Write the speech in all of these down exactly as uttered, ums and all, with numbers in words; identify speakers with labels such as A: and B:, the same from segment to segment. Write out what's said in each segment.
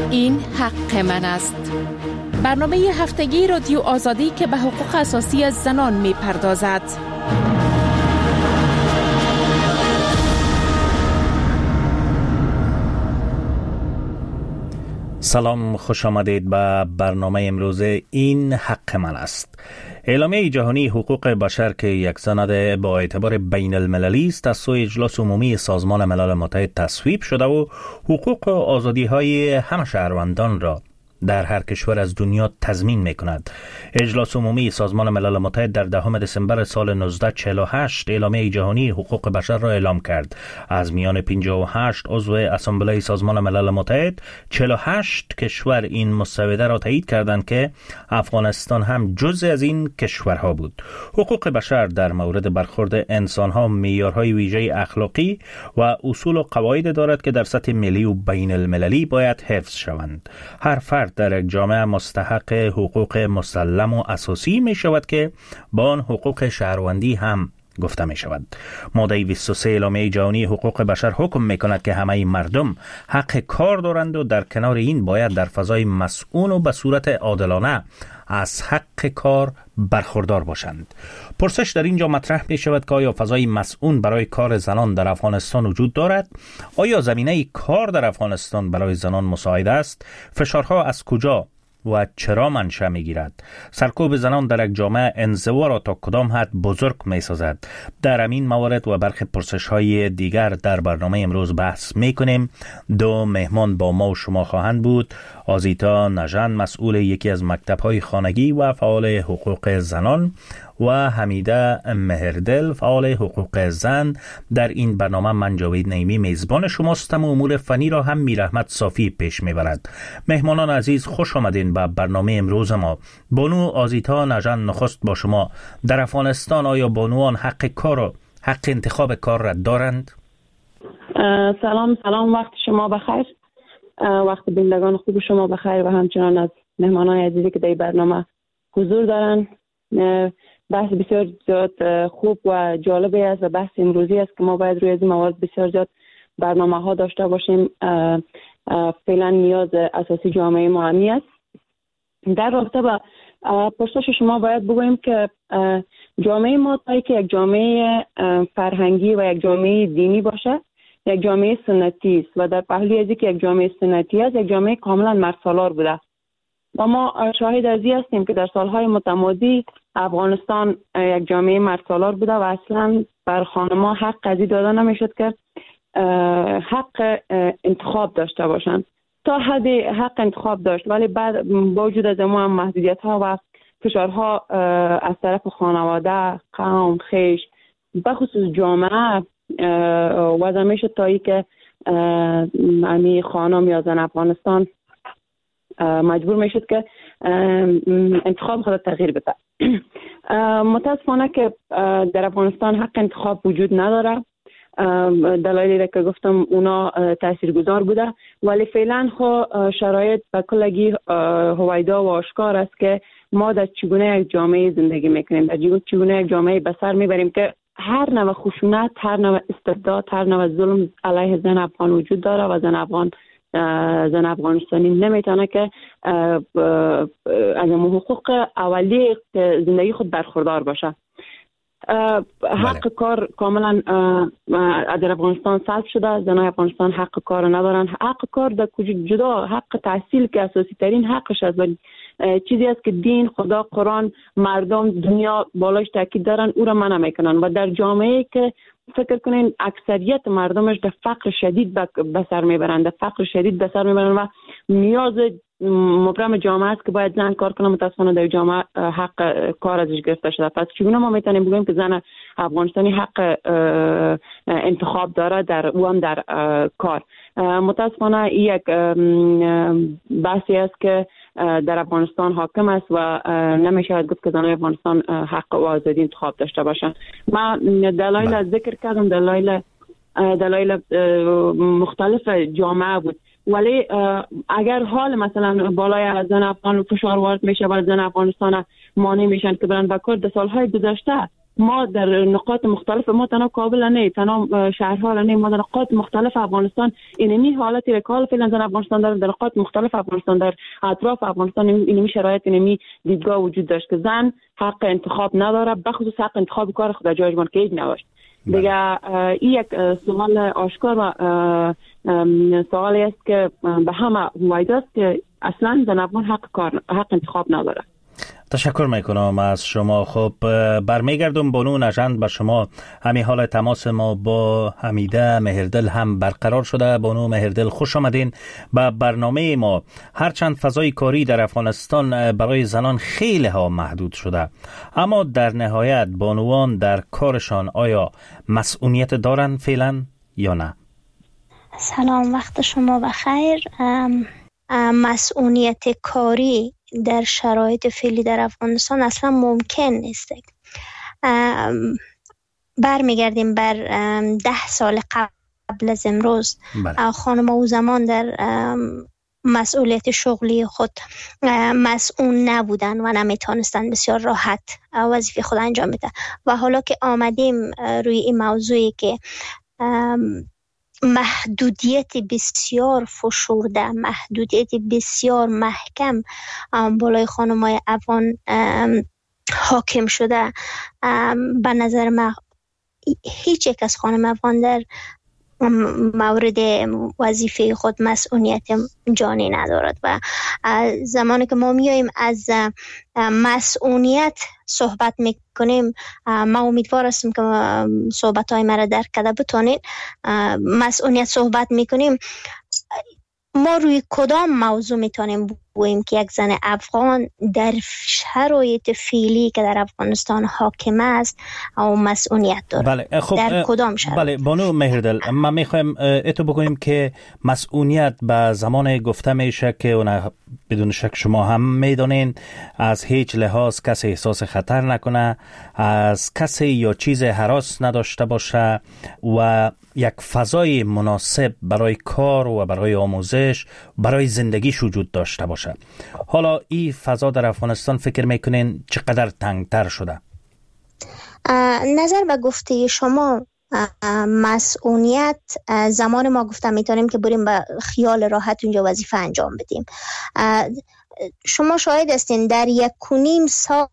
A: این حق من است. برنامه هفتگی رادیو آزادی که به حقوق اساسی زنان می پردازد.
B: سلام، خوش آمدید به برنامه امروز این حق من است. اعلامیه جهانی حقوق بشر که یک سند با اعتبار بین المللی است از سوی اجلاس عمومی سازمان ملل متحد تصویب شده و حقوق و آزادی های همه شهروندان را در هر کشور از دنیا تضمین می کند. اجلاس عمومی سازمان ملل متحد در دهم دسامبر سال نوزده چهل و هشت اعلامیه جهانی حقوق بشر را اعلام کرد. از میان پنجاه و هشت عضو اسامبله سازمان ملل متحد، چهل و هشت کشور این مسوده را تایید کردند که افغانستان هم جزء از این کشورها بود. حقوق بشر در مورد برخورد انسانها معیارهای ویژه اخلاقی و اصول و قواعد دارد که در سطح ملی و بین المللی باید حفظ شوند. هر فرد در یک جامعه مستحق حقوق مسلم و اساسی می شود که با آن حقوق شهروندی هم گفته می شود. ماده بیست و سه اعلامیه جهانی حقوق بشر حکم می کند که همه مردم حق کار دارند و در کنار این باید در فضای مسئول و به صورت عادلانه از حق کار برخوردار باشند. پرسش در اینجا مطرح می شود که آیا فضای مسئول برای کار زنان در افغانستان وجود دارد؟ آیا زمینه کار در افغانستان برای زنان مساعد است؟ فشارها از کجا و چرا منشأ می‌گیرد؟ سرکوب زنان در یک جامعه انزوا را تا کدام حد بزرگ می‌سازد؟ در همین موارد و برخی پرسش‌های دیگر در برنامه امروز بحث می‌کنیم. دو مهمان با ما و شما خواهند بود. آزیتا نژند، مسئول یکی از مکتب‌های خانگی و فعال حقوق زنان، و حمیده مهردل، فعال حقوق زن. در این برنامه من جاوید نعیمی میزبان شماستم و امور فنی را هم میرحمت صافی پیش میبرد. مهمانان عزیز، خوش آمدین به برنامه امروز ما. بانو آزیتا نژند، نخست با شما. در افغانستان آیا بانوان حق کار و حق انتخاب کار را دارند؟
C: سلام سلام، وقت شما بخیر، وقت بینندگان خوب شما بخیر و همچنان از مهمانان عزیزی که در برنامه حضور دارند. بحث بسیار زیاد خوب و جالبی است و بحث امروزی است که ما باید روی این موارد بسیار زیاد برنامه ها داشته باشیم. فعلا نیاز اساسی جامعه ما همین است. در رابطه با پرسش شما باید بگوییم که جامعه ما تا که یک جامعه فرهنگی و یک جامعه دینی باشه، یک جامعه سنتی است و در پهلوی از اینکه یک جامعه سنتی است، یک جامعه کاملا مردسالار بوده و ما شاهد از این هستیم که در سالهای متمادی افغانستان یک جامعه مردسالار بوده و اصلا بر خانم‌ها حق از این داده نمیشد که حق انتخاب داشته باشند. تا حد حق انتخاب داشت، ولی بعد با وجود از ما هم محدودیت‌ها و فشارها از طرف خانواده، قوم، خیش، بخصوص جامعه وضع میشد تا ای که امی خانم یا زن افغانستان مجبور میشد که انتخاب خود تغییر بده. متاسفانه که در افغانستان حق انتخاب وجود نداره. دلایلی که گفتم اونا تاثیرگذار بوده، ولی فعلا خو شرایط به کلگی هویدا و آشکار است که ما در چگونه یک جامعه زندگی میکنیم، در چگونه یک جامعه به سر میبریم که هر نوع خشونت، هر نوع استبداد، هر نوع ظلم علیه زن افغان وجود داره و زن افغان زن افغانستانی نمیتونه که از حقوق اولیه زندگی خود برخوردار باشه. حق بله. کار کاملا در افغانستان سلب شده. زنای افغانستان حق کار ندارن. حق کار در جدا حق تحصیل که اساسی ترین حقش است، ولی چیزی است که دین، خدا، قرآن، مردم، دنیا بالاش تاکید دارن، او را منع میکنن و در جامعه که فکر کنین اکثریت مردمش در فقر شدید به سر میبرند، در فقر شدید به سر میبرند و نیاز مبرم جامعه است که باید زن کار کنه. متاسفانه در جامعه حق کار ازش گرفته شده. پس چگونه ما میتونیم بگیم که زن افغانستانی حق انتخاب داره در او هم در کار؟ متاسفانه یک بحثی است که در افغانستان حاکم است و نمیشه گفت که زنان افغانستان حق و آزادی انتخاب داشته باشند. من دلایل ذکر کردم، دلایل دلایل مختلف جامعه بود، ولی اگر حال مثلا بالای زن افغان فشار وارد میشه و زن افغانستان مانع میشن که برن به کار، در سالهای گذشته ما در نقاط مختلف، ما تنها کابل نه، تنها شهرها نه، ما در نقاط مختلف افغانستان اینمی حالتی که حال فعلا در افغانستان داره، در نقاط مختلف افغانستان، در اطراف افغانستان اینمی شرایط، اینمی دیدگاه وجود داشت که زن حق انتخاب نداره، بخصوص حق انتخاب کار خود جایش من که نوشت دیگه. این یک سوال آشکار و سوالی است که به همه وایداست که اصلا زن افغان حق کار حق انتخاب نداره.
B: تشکر میکنم از شما. خب برمیگردم بانو نژند به شما. همین حال تماس ما با حمیده مهردل هم برقرار شده. بانو مهردل خوش آمدین به برنامه ما. هرچند فضای کاری در افغانستان برای زنان خیلی ها محدود شده، اما در نهایت بانوان در کارشان آیا مسئولیت دارن فعلا یا نه؟
D: سلام، وقت شما بخیر. مسئولیت کاری در شرایط فعلی در افغانستان اصلا ممکن نیست. برمیگردیم بر ده سال قبل از امروز. خانم او زمان در مسئولیت شغلی خود مسئول نبودن و نمیتونستن بسیار راحت وظیفه خود انجام بده و حالا که آمدیم روی این موضوعی که محدودیت بسیار فشرده، محدودیت بسیار محکم بالای خانم‌های افغان حاکم شده، به نظر من هیچ یک از خانم افغان در مورد وظیفه خود مسئولیت جانی ندارد و زمانی که ما میاییم از مسئولیت صحبت میکنیم، ما امیدوار هستم که صحبت های مرا درک کرده بتونید. مسئولیت صحبت میکنیم، ما روی کدام موضوع میتونیم بگوییم که یک زن افغان در شرایط فعلی که در افغانستان حاکم است او مسئولیت داره؟
B: بله. خب
D: در کدام شرایط؟
B: بله بانو مهردل، ما میخوایم اتو بگوییم که مسئولیت به زمان گفته میشه که اون بدون شک شما هم میدونین از هیچ لحاظ کسی احساس خطر نکنه، از کسی یا چیز هراس نداشته باشه و یک فضای مناسب برای کار و برای آموزش، برای زندگیش وجود داشته باشه. حالا این فضا در افغانستان فکر میکنین چقدر تنگتر شده؟
D: نظر به گفته شما، مسئولیت زمان ما گفتم میتونیم که بریم به خیال راحت اونجا وظیفه انجام بدیم. شما شاهد هستین در یک و نیم سال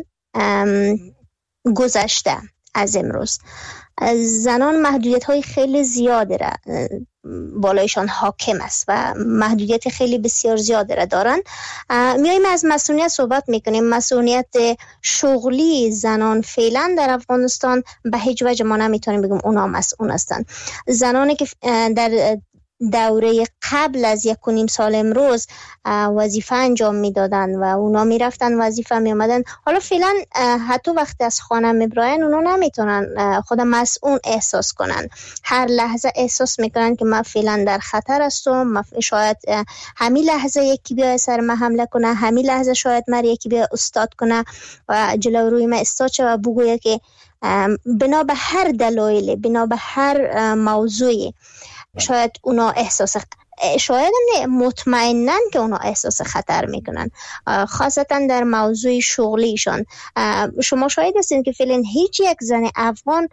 D: گذشته از امروز زنان محدودیت های خیلی زیاده را بالایشان حاکم است و محدودیت خیلی بسیار زیاده را دارن. میایم از مسئولیت صحبت میکنیم. مسئولیت شغلی زنان فعلا در افغانستان به هیچ وجه ما نمیتونیم بگیم اونا مسئول هستند. زنانی که در دوره قبل از یک و نیم سال امروز وظیفه انجام میدادن و اونا میرفتن وظیفه میامدن، حالا فعلا حتی وقتی از خانه میبراین اونا نمیتونن خود مسئول احساس کنن. هر لحظه احساس میکنن که من فعلا در خطر هستم، شاید همین لحظه یکی بیا سر من حمله کنه، همین لحظه شاید من یکی بیا استاد کنه و جلو روی من استاد شه و بگویه که بنا به هر دلایل، بنا به هر موضوعی شاید اونا احساس شاید نه مطمئنن که اونا احساس خطر میکنن، خاصتا در موضوع شغلیشان. شما شاید هستین که فعلا هیچ یک زن افغان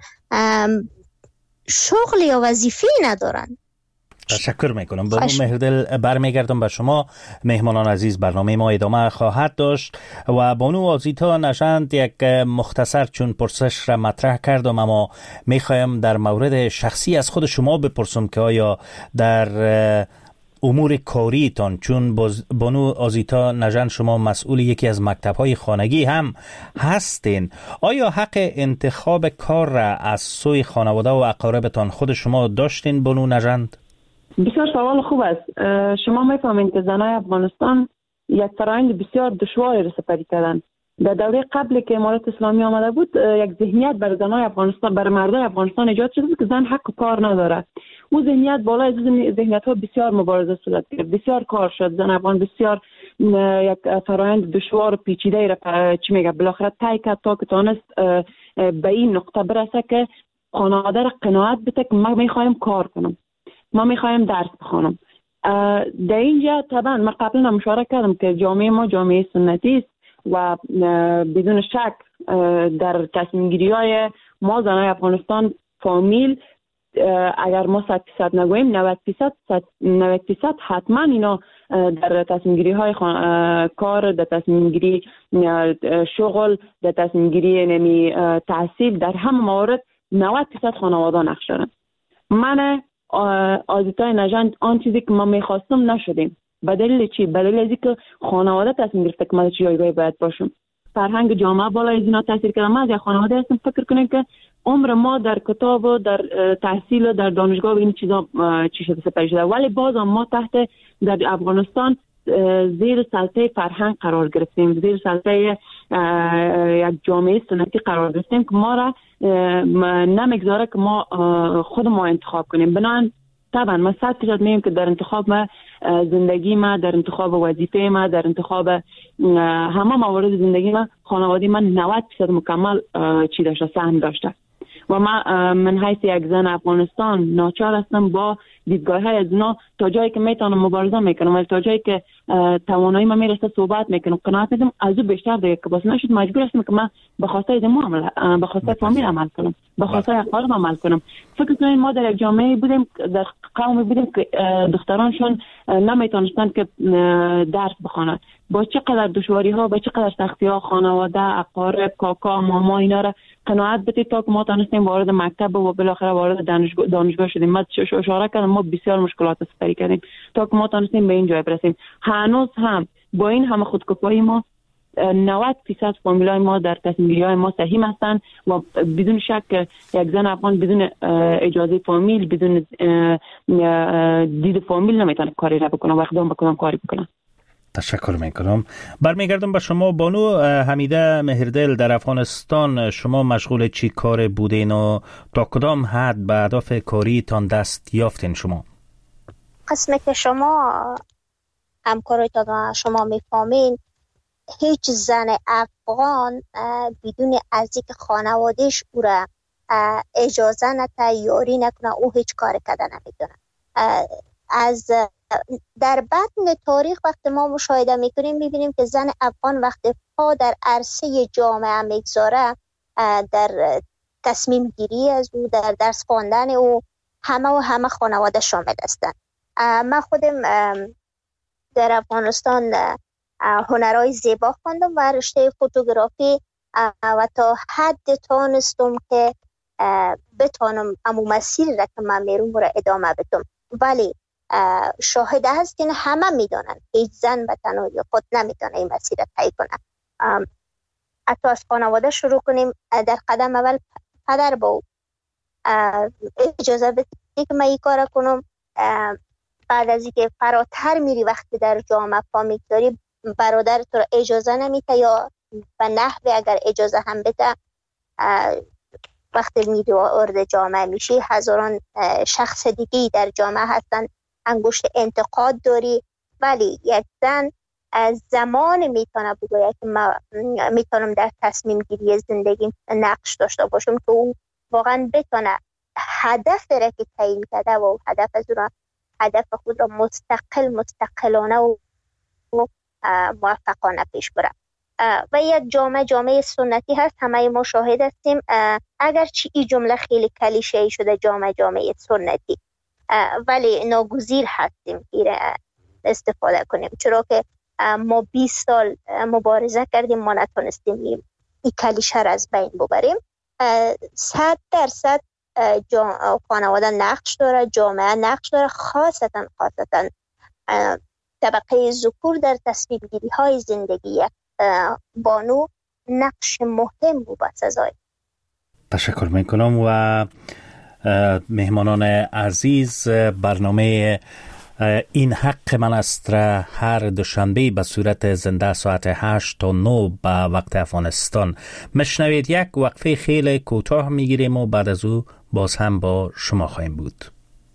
D: شغل یا وظیفه ندارن.
B: تشکر میکنم. بانو مهردل، برمیگردم به شما. مهمانان عزیز، برنامه ما ادامه خواهد داشت و بانو آزیتا نژند یک مختصر چون پرسش را مطرح کردم، اما میخوایم در مورد شخصی از خود شما بپرسم که آیا در امور کاریتان، چون بانو آزیتا نژند شما مسئول یکی از مکتب‌های خانگی هم هستین، آیا حق انتخاب کار را از سوی خانواده و اقاربتان خود شما داشتین بانو نژند؟
C: بسیار سوال خوب است. شما میفهمین که زنای افغانستان یک فرآیند بسیار دشواری را سپری کردن. در دوره قبل که امارت اسلامی آمده بود، یک ذهنیت بر زنای افغانستان، بر مردای افغانستان ایجاد شده بود که زن حق کار نداره. او ذهنیت بالا از ذهنیت ها بسیار مبارزه صورت گرفت، بسیار کار شد. زن افغان بسیار یک فرآیند دشوار و پیچیده را چی میگه بالاخره طی کرد تا که تونست به این نقطه برسه که خانواده را قناعت بده که ما میخوایم کار کنم، ما میخوایم درس بخونم. در اینجا طبعا من قبلا مشارکت کردم که جامعه ما جامعه سنتی است و بدون شک در تصمیم گیری های ما زنای افغانستان فامیل اگر ما صد درصد نگوییم نود درصد نود درصد حتما اینا در تصمیم گیری های خان... کار، در تصمیم گیری شغل، در تصمیم گیری نمی تحصیل، در همه موارد نود درصد خانواده نقش دارن. من آزیتای نژند آن چیزی که ما میخواستم نشدیم. به دلیل چی؟ به دلیل از اینکه خانواده تصمیم گرفته که من چه جایگاهی باید باشم. فرهنگ جامعه بالای از اینا تاثیر کرده. من از یک خانواده هستم فکر کنم که عمر ما در کتاب و در تحصیل و در دانشگاه و این چیزا چی شده سپری شده، ولی باز ما تحت در افغانستان زیر سلطه فرهنگ قرار گرفتیم، زیر سلطه یک جامعه سنتی قرار گرفتیم که ما را نمیگذاره که ما خود ما انتخاب کنیم. بنابراین طبعا من صد درصد میگم که در انتخاب ما زندگی ما، در انتخاب وظیفه ما، در انتخاب همه موارد زندگی ما خانواده من نود درصد مکمل چی داشته، سهم داشته و من من حیث یک زن افغانستان ناچار هستم با دیدگاه های از اونا تا جایی که میتونم مبارزه میکنم، ولی تا جایی که توانایی من میرسه صحبت میکنم، قناعت میدم از او بیشتر دیگه که باز نشد مجبور هستم که من به خواسته از ما عمل به خواسته فامیل عمل کنم، به خواسته خانم عمل کنم. فکر کنید ما در یک جامعه بودیم، در قومی بودیم که دخترانشون نمیتونستن که درس بخونن، با چقدر دشواری ها، با چقدر سختی ها خانواده، اقارب، کاکا، ماما اینا را قناعت بدید تا که ما تونستیم وارد مکتب و بالاخره وارد دانشگاه دانشگاه شدیم. ما اشاره کردم ما بسیار مشکلات سپری کردیم تا که ما تونستیم به این جای برسیم. هنوز هم با این همه خودکفایی ما نود درصد فامیلای ما در تصمیم‌گیری‌های ما سهیم هستند و بدون شک یک زن افغان بدون اجازه فامیل، بدون دید فامیل نمیتونه کاری را بکنه و اقدام بکنه کاری بکنه.
B: تشکر میکنم. برمیگردم به شما بانو حمیده مهردل. در افغانستان شما مشغول چی کار بودین و تا کدام حد به اهداف کاریتان دست یافتین شما؟
D: قسمه که شما همکارایتان شما میفهمین، هیچ زن افغان بدون از اینکه خانوادهش او را اجازه نده، یاری نکنه، او هیچ کار کردن نمیدونه. از در بطن تاریخ وقتی ما مشاهده میکنیم میبینیم که زن افغان وقتی پا در عرصه جامعه میگذاره، در تصمیم گیری از او، در درس خواندن او، همه و همه خانواده شامل هستند. من خودم در افغانستان هنرهای زیبا خواندم و رشته فوتوگرافی و تا حد تانستم که بتانم امو مسیر را که من میرم را ادامه بدم، ولی شاهد هستین همه میدونن هیچ زن به تنهایی خود نمیتونه این مسیر را طی کنه. حتی از خانواده شروع کنیم. در قدم اول پدر با اجازه بدید که من این کار کنم. بعد از اینکه فراتر میری وقتی در جامعه فامیل داری، برادر تو را اجازه نمیده یا به نحوی اگر اجازه هم بده، وقتی میری وارد جامعه میشی هزاران شخص دیگه در جامعه هستن، انگشت انتقاد داری. ولی یک زن زمان میتونه بگوید که من میتونم در تصمیم گیری زندگی نقش داشته باشم که اون واقعا بتونه هدف را که تعیین کرده و هدف از اون هدف خود را مستقل مستقلانه و موفقانه پیش بره. و یک جامعه جامعه سنتی هست، همه ما شاهد هستیم. اگرچه این جمله خیلی کلیشه‌ای شده جامعه جامعه سنتی، ولی ناگزیر هستیم که استفاده کنیم، چرا که ما بیست سال مبارزه کردیم، ما نتونستیم این کلیشه را از بین ببریم. صد درصد خانواده نقش داره، جامعه نقش داره، خاصتا خاصتا طبقه ذکور در تصمیم گیری های زندگی بانو نقش مهم و بسزای.
B: تشکر میکنم. و مهمانان عزیز، برنامه این حق من است را هر دوشنبه به صورت زنده ساعت هشت تا نه به وقت افغانستان مشنوید. یک وقفه خیلی کوتاه میگیریم و بعد از او باز هم با شما خواهیم بود.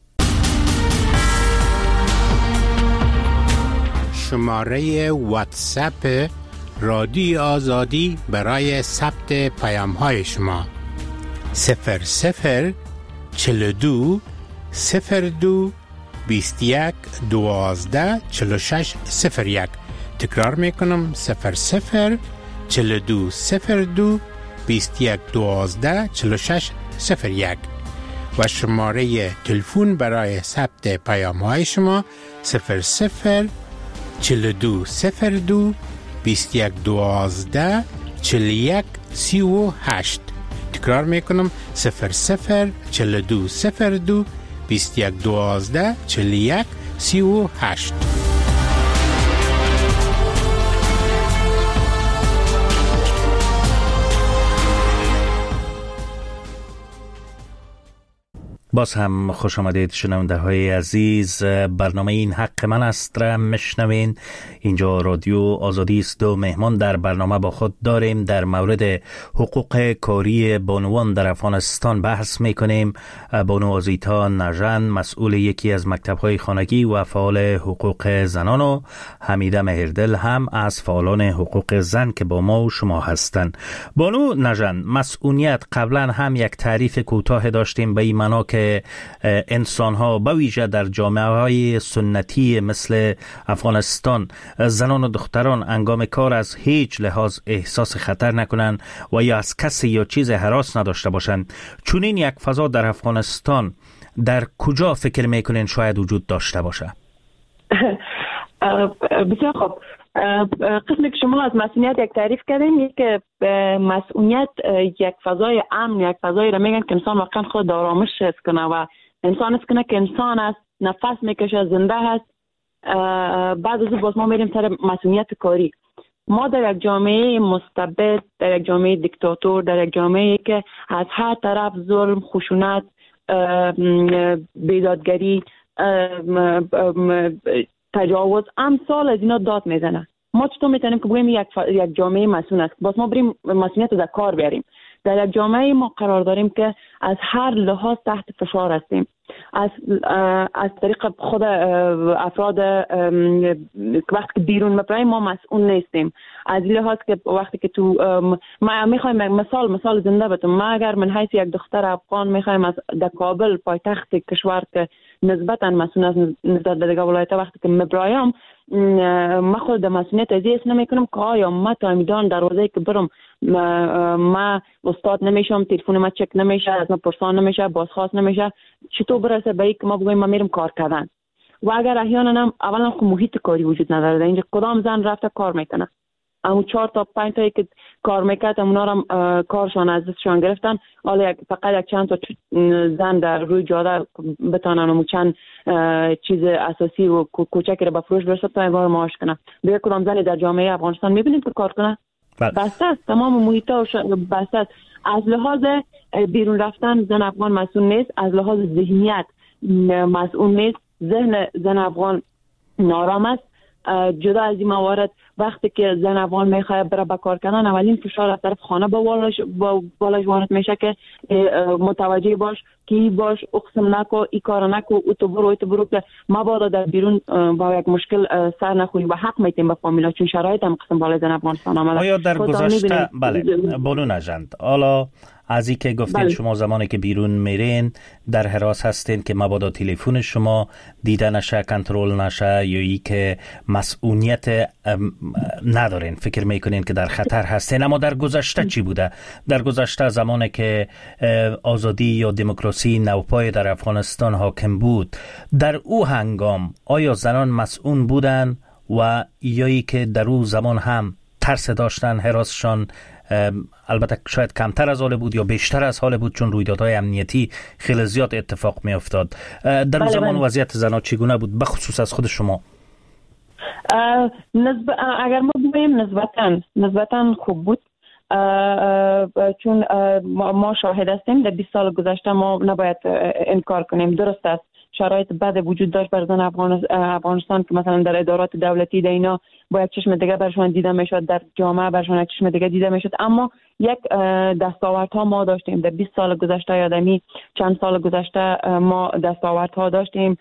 E: شماره واتساپ رادیو آزادی برای ثبت پیام های شما صفر صفر چهل و دو صفر دو بیست و یک دوازده چهل و شش صفر یک. تکرار میکنم صفر صفر چهل و دو صفر دو بیست و یک دوازده چهل و شش صفر یک و شماره تلفن برای ثبت پیام های شما صفر صفر چهل و دو صفر دو بیست و یک دوازده چهل و یک سی و هشت. تکرار میکنم صفر صفر چهل و دو صفر دو بیست و یک دوازده چهل و یک سی و هشت.
B: باز هم خوش آمدید شنونده های عزیز. برنامه این حق من است را میشنوین. اینجا رادیو آزادی است و مهمان در برنامه با خود داریم. در مورد حقوق کاری بانوان در افغانستان بحث میکنیم. بانو آزیتا نژن مسئول یکی از مکتب های خانگی و فعال حقوق زنان و حمیده مهردل هم از فعالان حقوق زن که با ما و شما هستند. بانو نژن، مسئولیت قبلا هم یک تعریف کوتاه داشتیم به این معنا که انسان ها به ویژه در جامعه های سنتی مثل افغانستان زنان و دختران انگام کار از هیچ لحاظ احساس خطر نکنن و یا از کسی یا چیز هراس نداشته باشن. چون این یک فضا در افغانستان در کجا فکر میکنین شاید وجود داشته باشه؟
C: بسیار خوب. قسمی که شما از مسئولیت یک تعریف کردین، یک مسئولیت یک فضای امن، یک فضایی را میگن که انسان واقعا خود آرامش حس کنه و انسان حس کنه که انسان است، نفس میکشه، زنده هست. بعد از اون باز ما میریم سر مسئولیت کاری. ما در یک جامعه مستبد، در یک جامعه دیکتاتور، در یک جامعه که از هر طرف ظلم، خشونت، بیدادگری، تجاوز، امثال از اینا داد میزنه. ما چطور میتونیم که بگیم یک, ف... یک جامعه مسئول است؟ باز ما بریم مسئولیت در کار بیاریم. در یک جامعه ما قرار داریم که از هر لحاظ تحت فشار هستیم. از از طریق خود افراد وقتی که بیرون میپریم ما مسئول نیستیم. از این لحاظ که وقتی که تو ما میخوایم مثال مثال زنده بتم، ما اگر من حیث یک دختر افغان میخوایم از در کابل پایتخت کشور که نسبتا مسئول است نسبت به دیگه ولایت، وقتی که میبرایم ما خود مسئولیت از این نمیکنم که آیا ما تا میدان دروازه که برم ما استاد نمیشم، تلفن ما چک نمیشه، از ما پرسان نمیشه، بازخواست نمیشه، چطور برسه به اینکه ما بگویم ما میرم کار کردن؟ و اگر احیانا هم اولا خب محیط کاری وجود نداره، اینجا کدام زن رفته کار میکنه؟ اون چهار تا پنج تایی که کار میکرد اونا رو کارشان از دستشان گرفتن. حالا فقط یک چند تا زن در روی جاده بتانن و چند چیز اساسی و کوچکی رو به فروش برسه تا این بار معاش کنه. دیگه کدام زنی در جامعه افغانستان میبینید که کار کنه؟ بسته است، تمام محیط ها بسته است. از لحاظ بیرون رفتن زن افغان مسئول نیست، از لحاظ ذهنیت مسئول نیست. ذهن زن افغان نارام است. جدا از این موارد وقتی که زن افغان میخواد بره به کار کردن، اولین فشار از طرف خانه با بالش با بالش وارد میشه که متوجه باش کی باش، اقسم نکو، ای کار نکو، او تو برو، تو برو، که مبادا در بیرون با یک مشکل سر نخوری و حق میتیم به فامیلا، چون شرایط هم قسم بالای زن افغانستان آمده.
B: آیا در گذشته بله بانو نژن، حالا از این که گفتین بله. شما زمانی که بیرون میرین در حراس هستین که مبادا تلفن شما دیده نشه، کنترل نشه، یا ای که مسئولیت ندارین، فکر میکنین که در خطر هستین. اما در گذشته چی بوده؟ در گذشته زمانی که آزادی یا دموکراسی نوپای در افغانستان حاکم بود، در او هنگام آیا زنان مسئول بودن و یا ای که در او زمان هم ترس داشتن، حراسشان البته شاید کمتر از حال بود یا بیشتر از حال بود، چون رویدادهای امنیتی خیلی زیاد اتفاق می افتاد. در اون زمان وضعیت زنان چگونه بود، بخصوص از خود شما؟
C: نسب... اگر ما بگوییم نسبتاً نسبتاً خوب بود، چون ما شاهد هستیم در بیست سال گذشته. ما نباید انکار کنیم، درست است شرایط بد وجود داشت بر زن افغانستان که مثلا در ادارات دولتی در اینا با یک چشم دیگه برشون دیده میشد، در جامعه برشون یک چشم دیگه دیده میشد. اما یک دستاوردها ما داشتیم در بیست سال گذشته، یادمی چند سال گذشته ما دستاوردها داشتیم،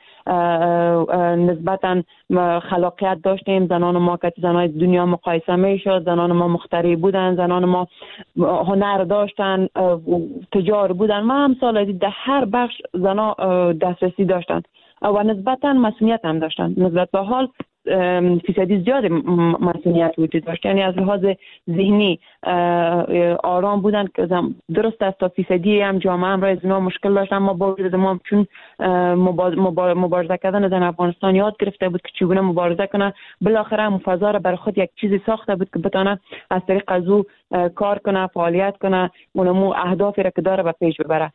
C: نسبتا خلاقیت داشتیم. زنان ما که زنای دنیا مقایسه میشد، زنان ما مخترع بودن، زنان ما هنر داشتن، تجار بودن. ما هم سال در هر بخش زنا دسترسی داشتن و نسبتا مسئولیت هم داشتن. نسبت به حال فیصدی زیاد مسئولیت وجود داشت. یعنی از لحاظ ذهنی آرام بودن که درست است تا فیصدی هم جامعه هم را از اینا مشکل داشت، اما با وجود ما چون مبارزه کردن در افغانستان یاد گرفته بود که چگونه مبارزه کنه، بالاخره هم فضا را برای خود یک چیزی ساخته بود که بتونه از طریق از او کار کنه، فعالیت کنه، اونمو اهدافی را که داره به پیش ببره.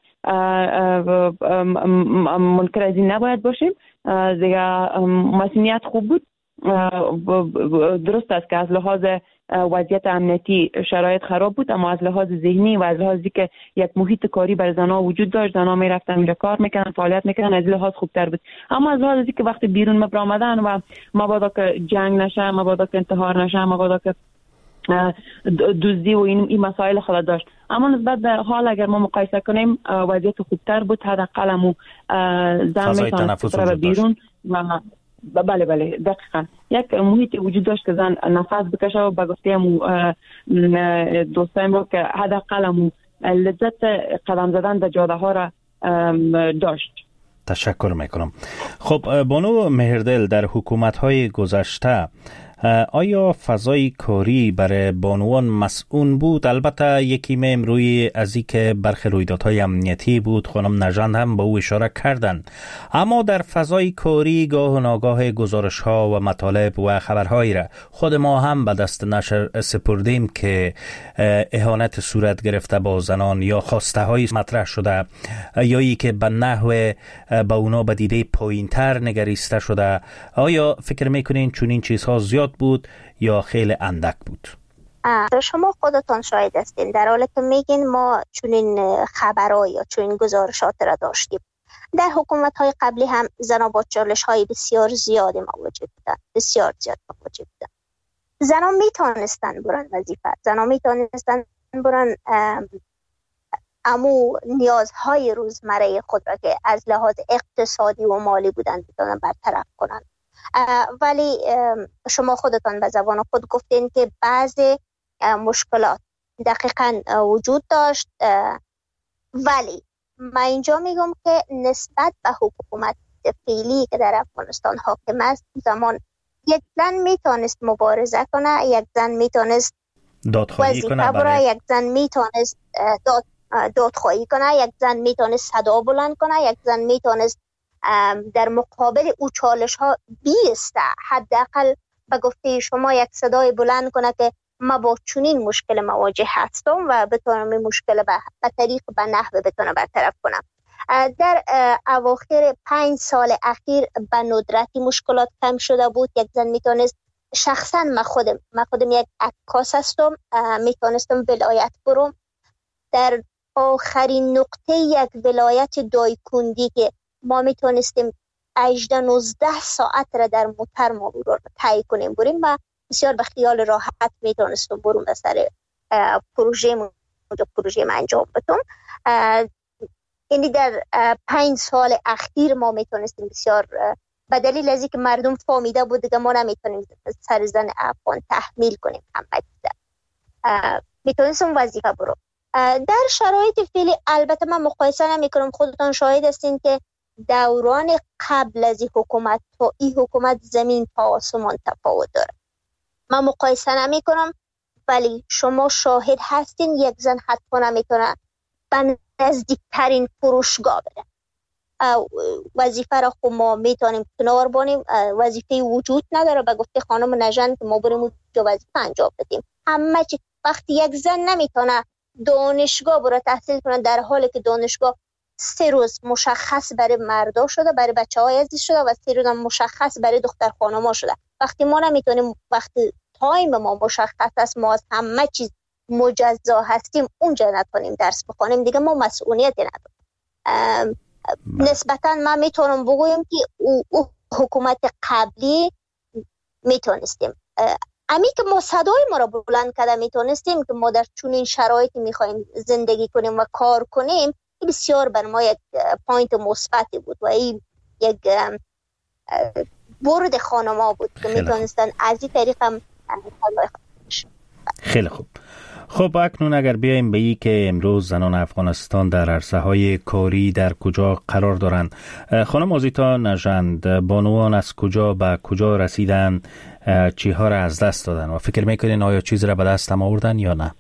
C: منکر از این نباید باشیم. دیگه مسئولیت خوب بود. درست است که از لحاظ وضعیت امنیتی شرایط خراب بود، اما از لحاظ ذهنی و از لحاظی که یک محیط کاری بر زنها وجود داشت، زنها میرفتن میره کار میکنن، فعالیت میکنن، از لحاظ خوبتر بود. اما از لحاظی که وقتی بیرون مبر آمدن و مبادا که جنگ نشه، مبادا که انتحار نشه، مبادا که دزدی و این این مسائل خود داشت. اما نسبت به حال اگر ما مقایسه کنیم وضعیت خوبتر بود. حداقل مو زن میتونه بیرون و بله بله دقیقاً یک محیط وجود داشت که زن نفس بکشه و به گفته مو دوستایم رو که حداقل مو لذت قدم زدن در جاده ها را داشت.
B: تشکر میکنم. خب بانو مهردل، در حکومت‌های گذشته آیا فضای کاری برای بانوان مسئول بود؟ البته یکی میم روی از این که برخی رویدادهای امنیتی بود، خانم نژند هم با او اشاره کردن، اما در فضای کاری گاه و ناگاه گزارش ها و مطالب و خبرهایی را خود ما هم به دست نشر سپردیم که اهانت صورت گرفته با زنان یا خواسته های مطرح شده یا ای که به نحو با اونا به دیده پایین‌تر نگریسته شده. آیا فکر میکنین چون این چیزها زیاد بود یا خیلی اندک بود؟
D: شما خودتان شاهد هستین در حالی که میگین ما چنین خبرها یا چنین گزارشات را داشتیم. در حکومت‌های قبلی هم زنان با چالش‌های بسیار زیادی مواجه بودند، بسیار زیاد مواجه بودند. زنان میتونستن برن وظیفه، زنان میتونستن برن امو نیازهای روزمره خود را که از لحاظ اقتصادی و مالی بودند بتونن برطرف کنند. ولی شما خودتان به زبان خود گفتین که بعضی مشکلات دقیقاً وجود داشت، ولی من اینجا میگم که نسبت به حکومت فعلی که در افغانستان حاکم است، زمان یک زن میتونست مبارزه کنه، یک زن میتونست
B: دادخواهی کنه،
D: برای یک زن میتونست داد دادخواهی کنه، یک زن میتونست صدا بلند کنه، یک زن میتونست در مقابل او چالش ها بیسته، حداقل به گفته شما یک صدای بلند کنه که ما با چنین مشکل مواجه هستم و بتونم این مشکل به طریق به نحو بتونم برطرف کنم. در اواخر پنج سال اخیر به ندرتی مشکلات کم شده بود. یک زن میتونست شخصا من خودم من خودم یک عکاس هستم، میتونستم ولایت برم در آخرین نقطه یک ولایت دایکندی که ما میتونستیم هجده نوزده ساعت را در موتر ما رو طی کنیم بریم و بسیار به خیال راحت میتونستم برم به سر پروژه ما پروژه ما انجام بدم. یعنی در پنج سال اخیر ما میتونستیم بسیار به دلیل از اینکه مردم فهمیده بود که ما نمیتونیم سر زن افغان تحمیل کنیم، هم میتونستم وظیفه برم. در شرایط فعلی البته من مقایسه نمی کنم، خودتان شاهد هستین که دوران قبل از این حکومت تا این حکومت زمین تا آسمان تفاوت داره. من مقایسه نمی کنم، ولی شما شاهد هستین یک زن حتی نمیتونه به نزدیکترین فروشگاه بره. وظیفه را خود ما میتونیم کنار بانیم، وظیفه وجود نداره به گفته خانم نژند که ما بریم اونجا وظیفه انجام بدیم. همه چی وقتی یک زن نمیتونه دانشگاه برای تحصیل کنه، در حالی که دانشگاه سه روز مشخص برای مردا شده، برای بچه های عزیز شده و سه روز مشخص برای دختر خانما شده. وقتی ما نمیتونیم، وقتی تایم ما مشخص است، ما از همه چیز مجزا هستیم، اونجا نتونیم درس بخونیم، دیگه ما مسئولیتی نداریم. نسبتا من میتونم بگویم که او, او حکومت قبلی میتونستیم امی که ما صدای ما را بلند کرده میتونستیم که ما در چنین شرایطی میخوایم زندگی کنیم و کار کنیم، بسیار بر ما یک پوینت مثبتی بود و این یک برد خانما بود که میتونستن از این طریق هم
B: خیلی خوب. خب اکنون اگر بیایم به این که امروز زنان افغانستان در عرصه های کاری در کجا قرار دارند، خانم آزیتا نژند، بانوان از کجا به کجا رسیدن، چی ها را از دست دادن و فکر میکنین آیا چیزی را به دست هم آوردن یا نه؟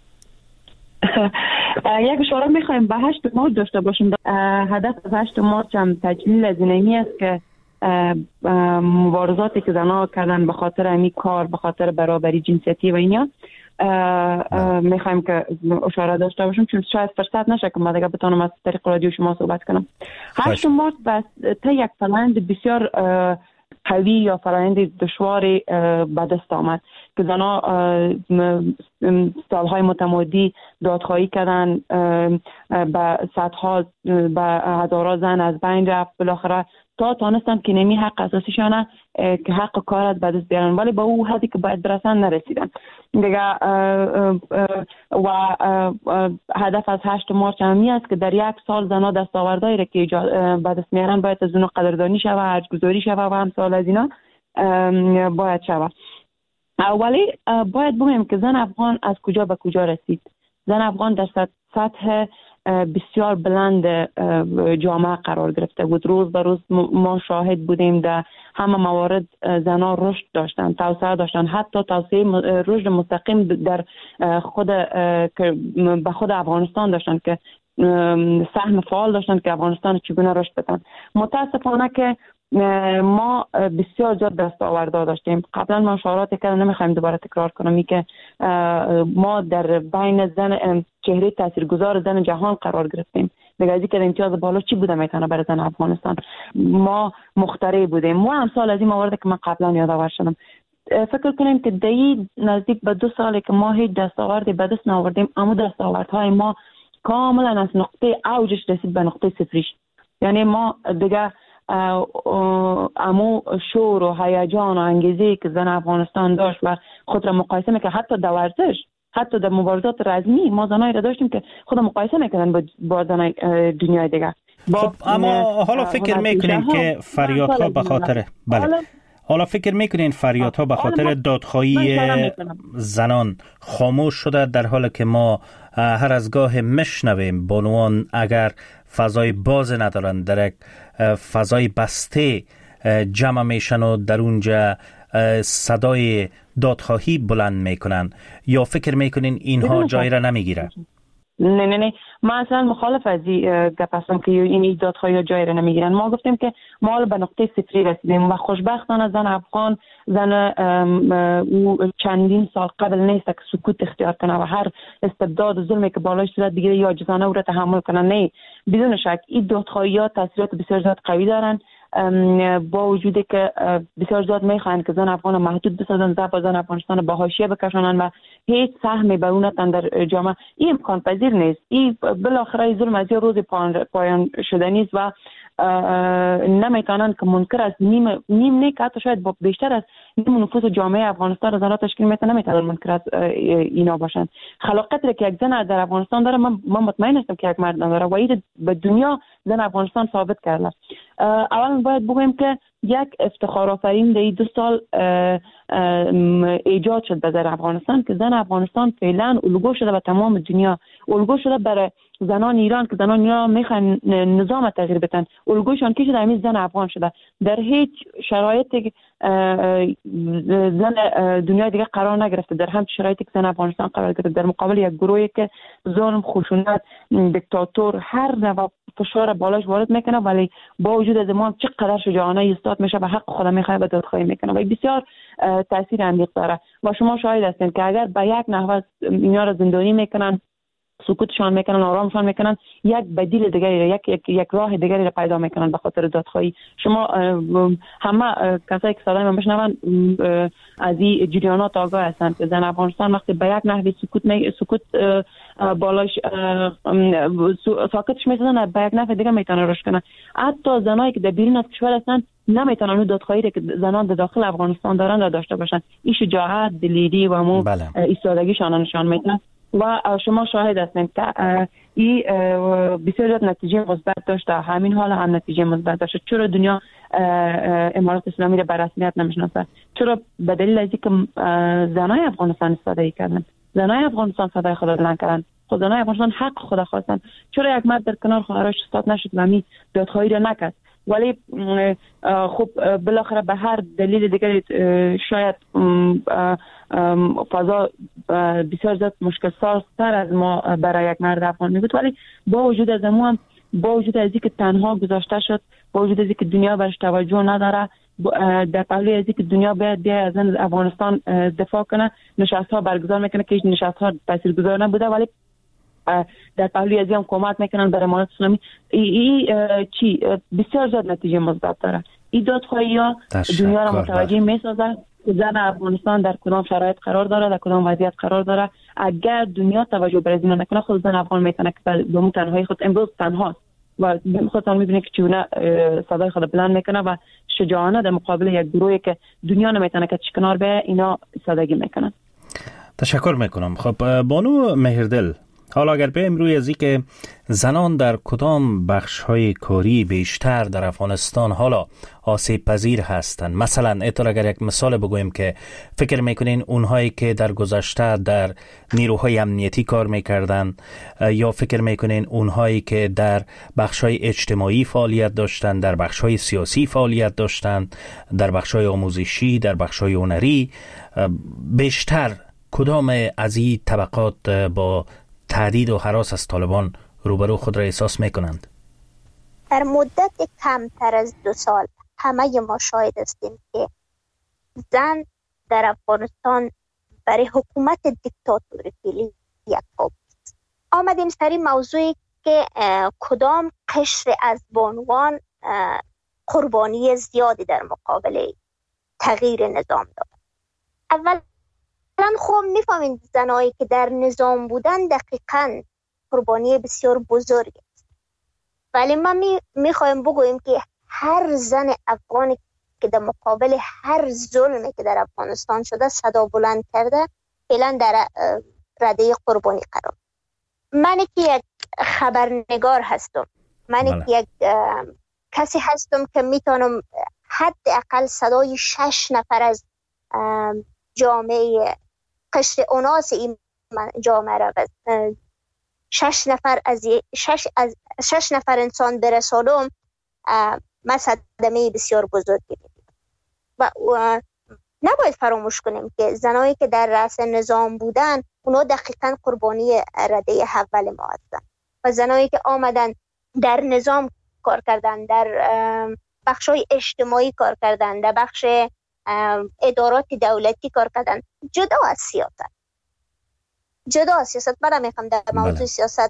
C: یک اشاره میخوایم به هشت مارچ داشته باشیم. هدف از هشت مارچ هم تجلیل از اینمی است که مبارزاتی که زنها کردن به خاطر امی کار، به خاطر برابری جنسیتی و اینا، میخوایم که اشاره داشته باشیم، چون شاید فرصت نشه که ما دیگه بتونم از طریق رادیو شما صحبت کنم. هشت مارچ بس تا یک فرآیند بسیار قوی یا فرآیند دشواری به دست آمد که زنها سالهای متمادی دادخواهی کردن، به صدها به هزارها زن از بین رفت، بالاخره تا تانستن که نمی حق اساسیشانه که حق کارت به دست بیارن، ولی با او حدی که باید برسن نرسیدن دیگه. و هدف از هشت مارچ همی است که در یک سال زنها دستاوردهایی را که به دست میارن باید از اونو قدردانی شوه، ارزش‌گذاری شوه و همسال از اینا باید شوه. ولی باید بگویم که زن افغان از کجا به کجا رسید. زن افغان در سطح بسیار بلند جامعه قرار گرفته بود. روز به روز ما شاهد بودیم در همه موارد زنان رشد داشتن، توسعه داشتن، حتی توسعه رشد مستقیم در خود به خود افغانستان داشتن که سهم فعال داشتن که افغانستان چگونه رشد بدن. متاسفانه که ما بسیار زیاد دستاوردها داشتیم. قبلا ما اشاراتی کردم، نمیخوایم دوباره تکرار کنم، این که ما در بین زن چهره تاثیرگذار زن جهان قرار گرفتیم. دیگه از اینکه امتیاز بالا چی بوده میتونه برای زن افغانستان؟ ما مخترع بودیم. ما امثال از این موارد که من قبلا یادآور شدم. فکر کنیم که دی نزدیک به دو ساله که ما هیچ دستاوردی به دست نآوردیم، اما دستاوردهای ما کاملا از نقطه اوجش رسید به نقطه صفریش. یعنی ما دیگه امو شور و هیجان و انگیزه که زن افغانستان داشت و خود را مقایسه میکنه، حتی در ورزش، حتی در مبارزات رزمی ما زنایی را داشتیم که خود مقایسه میکنن با زنای دنیای دیگه.
B: خب اما حالا فکر میکنین که فریادها به خاطر بله حالا فکر میکنین فریادها به خاطر دادخواهی زنان خاموش شده، در حالی که ما هر از گاه میشنویم بانوان اگر فضای باز ندارن در یک فضای بسته جمع میشن و در اونجا صدای دادخواهی بلند میکنن، یا فکر میکنین اینها جای را نمیگیره؟
C: نه نه نه ما اصلا مخالف از این گپ هستم که این دادخواهی جای را نمیگیرن. ما گفتیم که ما به نقطه صفری رسیدیم و خوشبختانه زن افغان زن او چندین سال قبل نیست که سکوت اختیار کنه و هر استبداد و ظلمی که بالایش شده دیگه یا عاجزانه او را تحمل کنه. نه، بدون شک این دادخواهی‌ها تاثیرات بسیار زیاد قوی دارن، با وجودی که بسیار زیاد میخواین که زن افغان محدود بسازن، زن زن افغانستان به حاشیه بکشونن و هیچ سهمی به اون نتن در جامعه، این امکان پذیر نیست. این بالاخره ظلم از یه روز پایان شدنی است و نمیتونن که منکر از نیم نیم نه که حتی شاید با بیشتر از نیم نفوس جامعه افغانستان زنان تشکیل میتونن، نمیتونن منکر از اینا باشن. خلاقیتی که یک زن در افغانستان داره من مطمئن هستم که یک مرد نداره و این به دنیا زن افغانستان ثابت کرده. اولا باید بگویم که یک افتخار آفرین در دو سال ایجاد شد به زن افغانستان که زن افغانستان فعلا الگو شده به تمام دنیا، الگو شده برای زنان ایران که زنان ایران میخوان نظام تغییر بدن، الگوشان کی شده؟ همین زن افغان شده. در هیچ شرایطی زن دنیا دیگه قرار نگرفته، در هم شرایطی که زن افغانستان قرار گرفته در مقابل یک گروهی که ظلم، خشونت، دیکتاتور، هر نوع فشار بالاش وارد میکنه، ولی با وجود از ما چقدر شجاعانه ایستاد میشه و حق خود میخواد به دادخواهی میکنه و بسیار تاثیر عمیق داره. و شما شاهد هستین که اگر به یک نحو اینا را زندانی میکنن، سکوتشان میکنن، آرامشان میکنن، یک بدیل دیگری یک یک یک راه دیگری را پیدا میکنن به خاطر دادخواهی. شما همه کسایی که صدای من بشنون از این جریانات آگاه هستند که زن افغانستان وقتی به یک نحوی سکوت می سکوت بالاش ساکتش میسازن، به یک نحو دیگه میتونه رشد کنه. حتی زنایی که در بیرون از کشور هستن نمیتونن اون دادخواهی که زنان در داخل افغانستان دارن را داشته باشن. این شجاعت، دلیری و مو ایستادگیشان نشان میدن و شما شاهد هستید که این بسیار زیاد نتیجه مثبت داشته. همین حال هم نتیجه مثبت داشته. چرا دنیا امارات اسلامی را به رسمیت نمیشناسه؟ چرا؟ به دلیل از اینکه زنای افغانستان استفاده کردن. زنای افغانستان صدای خود بلند کردن، خود زنای افغانستان حق خود خواستن. چرا یک مرد در کنار خواهرش ایستاد نشد و می دادخواهی را نکرد؟ ولی خب بالاخره به هر دلیل دیگری شاید فضا بسیار زیاد مشکل سازتر از ما برای یک مرد افغان می بود، ولی با وجود از امو هم با وجود از اینکه تنها گذاشته شد، با وجود از اینکه دنیا برش توجه نداره، در پهلوی از اینکه دنیا باید بیا از افغانستان دفاع کنه، نشست ها برگزار میکنه که نشست ها تاثیرگذار نبوده، ولی در پهلوی از هم کمک میکنن برای مانع سونامی. ای چی بسیار زیاد نتیجه مثبت داره. این دادخواهی ها دنیا را متوجه میسازه که زن افغانستان در کدام شرایط قرار داره، در کدام وضعیت قرار داره. اگر دنیا توجه بر این نکنه، خود زن افغان میتونه که به اون تنهایی خود امروز تنهاست و خودتان میبینه که چونه صدای خود بلند میکنه و شجاعانه در مقابل یک گروهی که دنیا نمیتونه که چکنار به اینا ایستادگی میکنن.
B: تشکر میکنم. خب بانو مهردل، حالا اگر بیم روی ازی که زنان در کدام بخش‌های کاری بیشتر در افغانستان حالا آسیب پذیر هستند، مثلا اتر اگر یک مثال بگویم که فکر میکنین اونهایی که در گذشته در نیروهای امنیتی کار میکردن، یا فکر میکنین اونهایی که در بخش‌های اجتماعی فعالیت داشتن، در بخش‌های سیاسی فعالیت داشتن، در بخش‌های آموزشی، در بخش‌های هنری، بیشتر کدام از این طبقات با تهدید و هراس از طالبان روبرو خود را احساس میکنند؟
D: در مدت کمتر از دو سال همه ما شاهد هستیم که زن در افغانستان برای حکومت دیکتاتوری فعلی یک خواب است. آمدیم سری موضوعی که کدام قشر از بانوان قربانی زیادی در مقابل تغییر نظام داد. اول الان خب میفهمین زنایی که در نظام بودن دقیقاً قربانی بسیار بزرگی است، ولی ما می میخوایم بگوییم که هر زن افغانی که در مقابل هر ظلمی که در افغانستان شده صدا بلند کرده فعلا در رده قربانی قرار. من که یک خبرنگار هستم، من که یک کسی هستم که میتونم حداقل صدای شش نفر از جامعه قشر اوناس این جامعه را شش نفر از شش از شش نفر انسان برسانم، ما صدمه بسیار بزرگی می‌بینیم. و, و نباید فراموش کنیم که زنایی که در رأس نظام بودن اونا دقیقاً قربانی رده اول ما هستند و زنایی که آمدن در نظام کار کردن، در بخشای اجتماعی کار کردن، در بخش ادارات دولتی کار کردن، جدا از سیاست جدا از سیاست من میخوام در موضوع بله. سیاست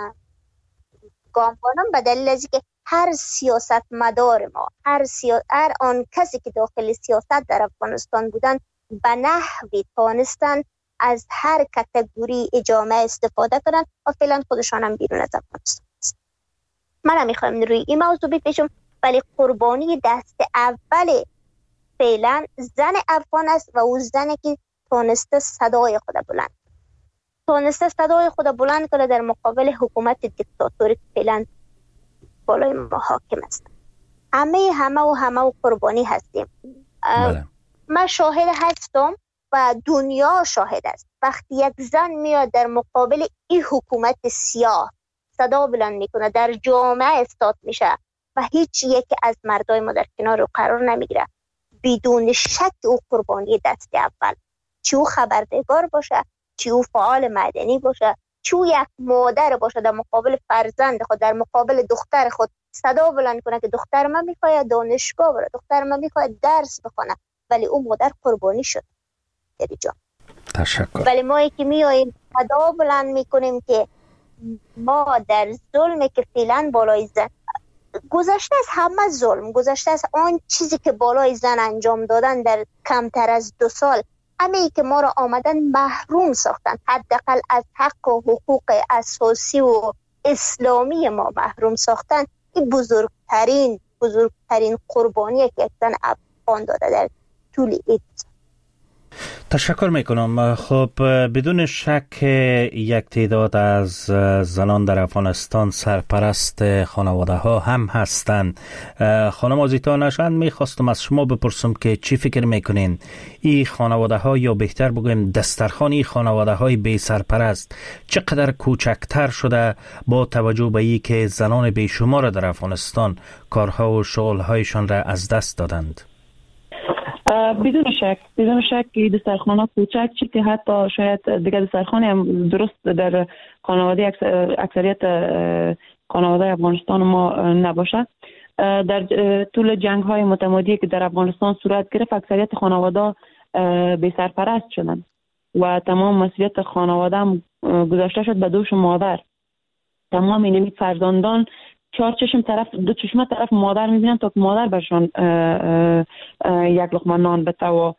D: گام کنم به دلیل از که هر سیاست مدار ما، هر, سیا... هر آن کسی که داخل سیاست در افغانستان بودن به نحوی توانستن از هر کاتگوری جامعه استفاده کنن و فعلا خودشان هم بیرون از افغانستان است. من میخوام روی این موضوع بپیشم، ولی قربانی دست اول فعلا زن افغان است و او زنی که تونسته صدای خود بلند تونسته صدای خود بلند کنه در مقابل حکومت دیکتاتوری که فعلا بالای ما حاکم است. همه همه و همه و قربانی هستیم. بله. من شاهد هستم و دنیا شاهد است. وقتی یک زن میاد در مقابل این حکومت سیاه صدا بلند میکنه، در جامعه استاد میشه و هیچ یک از مردای ما در کنار او قرار نمیگیره، بدون شک او قربانی دست اول، چه او خبرنگار باشه، چه او فعال مدنی باشه، چه او یک مادر باشه در مقابل فرزند خود، در مقابل دختر خود صدا بلند کنه که دختر من میخواد دانشگاه بره، دختر من میخواد درس بخونه، ولی او مادر قربانی شد. جان
B: تشکر.
D: ولی ما که میاییم صدا بلند میکنیم که ما در ظلمی که فعلا بالای زن گذشته از همه ظلم، گذشته از آن چیزی که بالای زن انجام دادن در کمتر از دو سال، همه ای که ما را آمدن محروم ساختن، حداقل از حق و حقوق اساسی و اسلامی ما محروم ساختن، این بزرگترین بزرگترین قربانی که یک زن افغان داده در طول این.
B: تشکر میکنم. خب بدون شک یک تعداد از زنان در افغانستان سرپرست خانواده ها هم هستند. خانم آزیتا نژاد، میخواستم از شما بپرسم که چی فکر میکنین این خانواده ها، یا بهتر بگویم دسترخوان این خانواده های بی سرپرست چقدر کوچکتر شده با توجه به این که زنان بیشمار در افغانستان کارها و شغلهایشان را از دست دادند؟
C: بدون شک بدون شک که دسترخوان ها کوچک چی که حتی شاید دیگه دسترخوانی هم درست در خانواده اکثریت خانواده افغانستان ما نباشه. در طول جنگ های متمادی که در افغانستان صورت گرفت اکثریت خانواده بی سرپرست شدند و تمام مسئولیت خانواده هم گذاشته شد به دوش مادر. تمام این فرزندان چهار چشم طرف دو چشم طرف مادر میبینن تا که مادر برشان یک لقمه نان بده و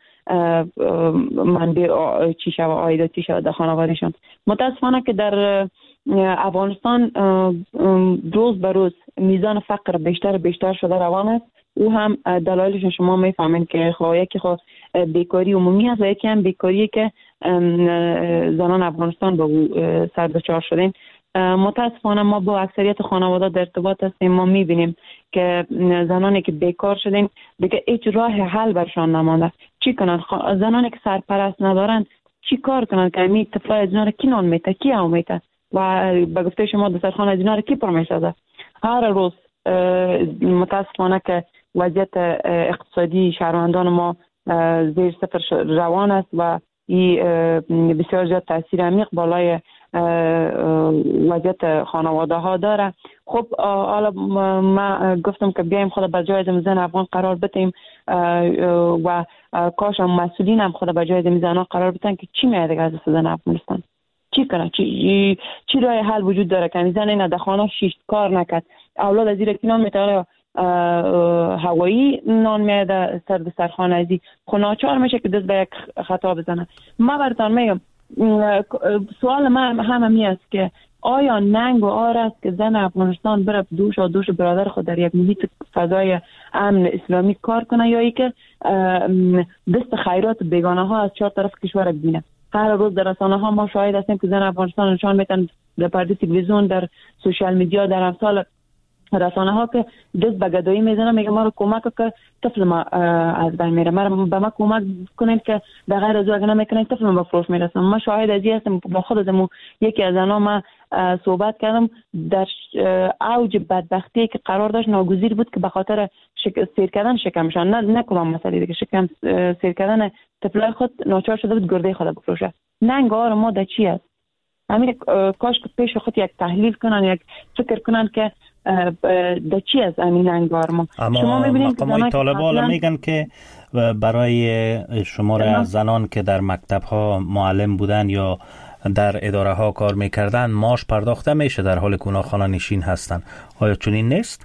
C: منبع چی شود، عایداتی شود در خانوادهشان. متاسفانه که در افغانستان روز به روز میزان فقر بیشتر بیشتر شده روان است. او هم دلایلش شما میفهمین که خب یکی خب بیکاری عمومی است و یکی هم بیکاری که زنان افغانستان به او سر دچار شدن. متاسفانه ما با اکثریت خانواده در ارتباط هستیم. ما میبینیم که زنانی که بیکار شدن دیگه هیچ راه حل برشان نمانده. چی کنن؟ زنانی که سرپرست ندارن چی کار کنن که امی طفلای از اینا رو کی نان میته، کی هم میته و به گفته شما دسترخوان از اینا رو کی پر میسازه؟ هر روز متاسفانه که وضعیت اقتصادی شهروندان ما زیر صفر روان است و این بسیار زیاد تاثیر عمیق بالای وضعیت خانواده ها داره. خب حالا ما گفتم که بیایم خود به جای زن افغان قرار بدیم و کاش هم مسئولین هم خود به جای زن ها قرار بدن که چی میاد از زن افغانستان چی کنه، چی چی راه حل وجود داره که زن اینا در خانه شیشت کار نکرد، اولاد از زیر کنان میتونه هوایی نان میاده سر به سرخانه ازی خناچار میشه که دست به یک خطا بزنه. ما براتون میگم سوال من هم همی است که آیا ننگ و آر است که زن افغانستان بره دوش و دوش برادر خود در یک محیط فضای امن اسلامی کار کنه، یا ای که دست خیرات بیگانه ها از چهار طرف کشور ببینه؟ هر روز در رسانه ها ما شاهد هستیم که زن افغانستان نشان میتن در پرده تلویزیون، در سوشال میدیا، در امثال رسانه ها که دست به گدایی میزنه، میگه ما رو کمک که طفل ما از بین میره، ما به ما کمک کنین که در غیر از او اگه نمیکنین طفل ما به فروش میرسم. ما شاهد از این هستم. با خودم یکی از آنها ما صحبت کردم، در اوج بدبختی که قرار داشت ناگزیر بود که به خاطر شک... سیر کردن شکمشان، نه نه کدام مسئله دیگه، شکم سیر کردن طفلای خود ناچار شده بود گرده خود بفروشه. ننگ آر ما در چی است؟ همین کاش که پیش خود یک تحلیل کنن، یک فکر کنن که در چی از امین انگار ما.
B: اما مقامای طالبان میگن که برای شماره از زنان که در مکتب ها معلم بودن یا در اداره ها کار میکردن معاش پرداخته میشه در حال که اونا خانه نشین هستن. آیا چنین نیست؟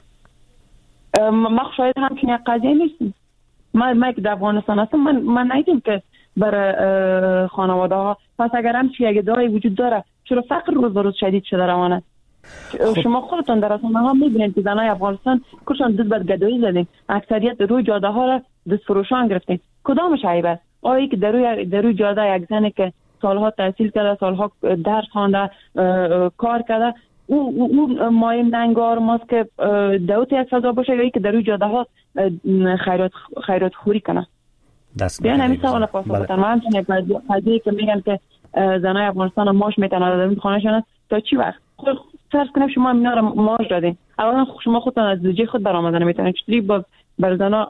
C: ما شاید همچین یک قضیه نیست. ما ما که در افغانستان هستم، من من ندیدم که برای خانواده ها. پس اگر همچین یک ادعای وجود داره، چرا فقر روز به روز شدید شده روان است؟ خب. شما خودتون در رسانه ها میبینید که زنای افغانستان کشان دست بر گدایی زدین، اکثریت روی جاده ها را دست فروشان گرفتین. کدامش عیب است؟ آیا که در روی در روی جاده یک زنی که سالها تحصیل کرده، سالها درس خوانده، کار کرده، او او مایه ننگار ماست که دوت یک فضا باشه، یا که در روی جاده ها خیرات خیرات خوری کنه؟
B: دست
C: بیان همین سوال پاسخ بدن. من همچنین قضیه که میگن که زنای افغانستان ماش میتونن در خانه‌شان تا چی وقت؟ خود فرض کنیم شما اینا رو ماش دادین، اولا شما خودتون از زوجه خود برآمدن نمیتونین، چطوری با بر زنا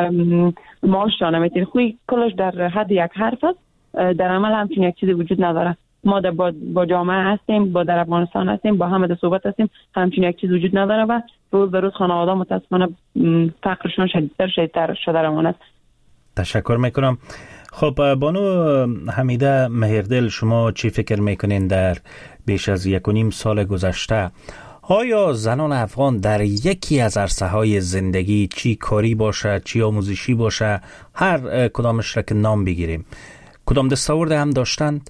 C: ماش شانه میتونین؟ خوی کلش در حد یک حرف است، در عمل همچین یک چیزی وجود نداره. ما در با, با جامعه هستیم، با در افغانستان هستیم، با همه در صحبت هستیم، همچین یک چیز وجود نداره و روز به روز خانواده متاسفانه فقرشون شدیدتر شدیدتر شده روان است.
B: تشکر میکنم. خب بانو حمیده مهردل، شما چی فکر میکنین در بیش از یک و نیم سال گذشته آیا زنان افغان در یکی از عرصه‌های زندگی، چی کاری باشه چی آموزشی باشه، هر کدامش را که نام بگیریم، کدام دستاورد هم داشتند؟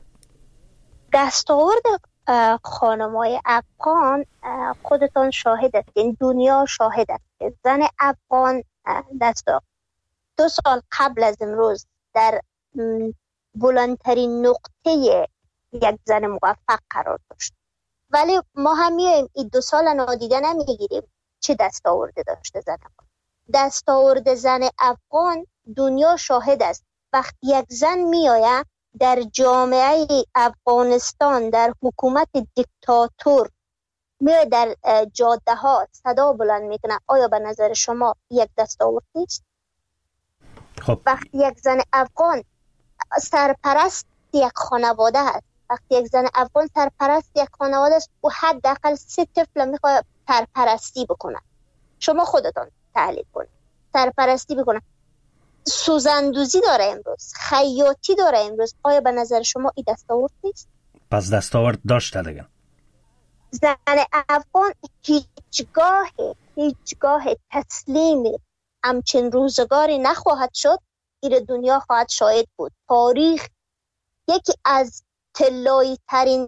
D: دستاورد خانم‌های افغان خودتان شاهد هستین، دنیا شاهد است. زن افغان دست دو سال قبل از امروز در بلندترین نقطه یک زن موفق قرار داشت. ولی ما هم میایم این دو سال نادیده نمیگیریم چه دستاورده داشته زن افغان. دستاورد زن افغان دنیا شاهد است. وقتی یک زن میآید در جامعه افغانستان در حکومت دیکتاتور میآید در جاده ها صدا بلند میکنه، آیا به نظر شما یک دستاورد نیست؟
B: خب.
D: وقتی یک زن افغان سرپرست یک خانواده است، وقتی یک زن افغان سرپرست یک خانواده است و حداقل سه طفل میخواد سرپرستی بکنه، شما خودتان تحلیل کنید، سرپرستی بکنه، سوزندوزی داره امروز، خیاطی داره امروز، آیا به نظر شما این دستاورد نیست؟
B: پس دستاورد داشته دیگه.
D: زن افغان هیچگاه هیچگاه تسلیم همچین روزگاری نخواهد شد. این دنیا خواهد شاهد بود. تاریخ یکی از طلایی ترین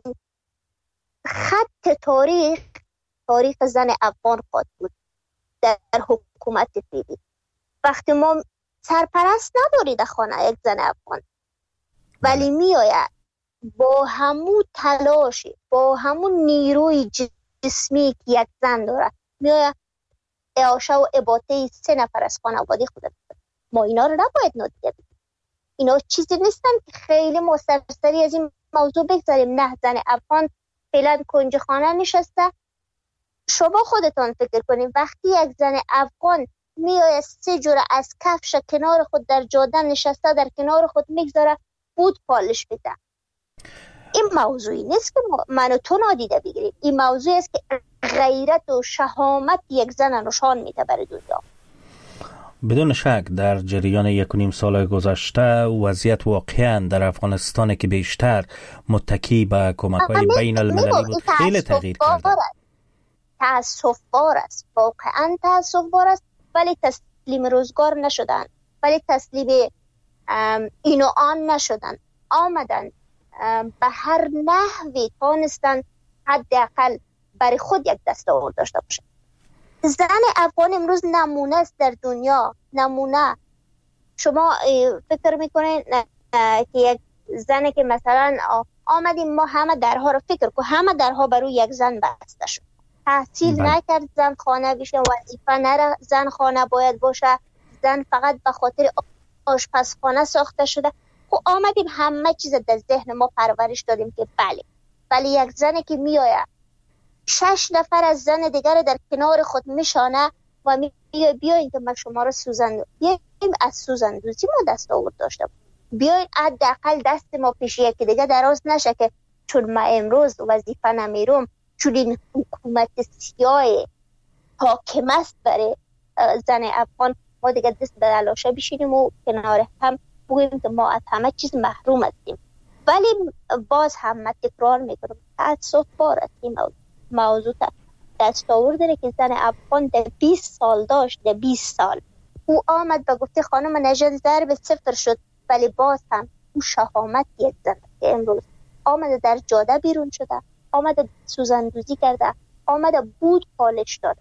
D: خط تاریخ تاریخ زن افغان خواهد بود در حکومت فعلی. وقتی ما سرپرست نداری در خانه یک زن افغان، ولی می آید با همون تلاشی، با همون نیروی جسمی که یک زن داره، می آید اعاشه و اباطه سه نفر از خانواده خود داره. ما اینا رو نباید نادیده بگیریم. اینا چیزی نیستن که خیلی ما سرسری از این موضوع بگذاریم. نه، زن افغان فعلا کنج خانه نشسته. شما خودتان فکر کنید وقتی یک زن افغان میآید سه جوره از کفش کنار خود در جاده نشسته در کنار خود میگذاره بود پالش بده، این موضوعی نیست که من و تو نادیده بگیریم. این موضوعی است که غیرت و شهامت یک زن نشان میده برای دنیا.
B: بدون شک در جریان یک و نیم سال گذشته وضعیت واقعا در افغانستان که بیشتر متکی به کمک‌های بین المللی بود خیلی تغییر کرده.
D: تأسف بار است، واقعا تأسف بار است، ولی تسلیم روزگار نشدن، ولی تسلیم این و آن نشدن، آمدن به هر نحوی تانستن حداقل برای خود یک دستاورد داشته باشه. زن افغان امروز نمونه است در دنیا، نمونه. شما فکر میکنین که یک زنی که مثلا آمدیم ما همه درها رو فکر کن، همه درها برای یک زن بسته شد، تحصیل بله. نکرد زن خانه بشه، وظیفه نره زن خانه باید باشه، زن فقط به خاطر آشپزخانه ساخته شده. خب آمدیم همه چیز در ذهن ما پرورش دادیم که بله، ولی یک زنی که میآید شش نفر از زن دیگر در کنار خود میشانه و میگه بیاین که من شما رو سوزند بیاین از سوزندوزی ما دستاورد داشته بیاین حداقل دست ما پیش یکی دیگه دراز نشه که چون من امروز وظیفه نمیرم، چون این حکومت سیاه حاکم است برای زن افغان، ما دیگه دست به دلاشه بشینیم و کنار هم بگوییم که ما از همه چیز محروم هستیم. ولی باز هم من تکرار میکنم تأسف بار است این موضوع. موضوع دستاورد داره که زن افغان در بیست سال داشت، در بیست سال او آمد و گفته خانم نژاد ضرب صفر شد، ولی باز هم او شهامت یک زن که امروز آمده در جاده بیرون شده، آمده سوزندوزی کرده، آمده بود پالش داده.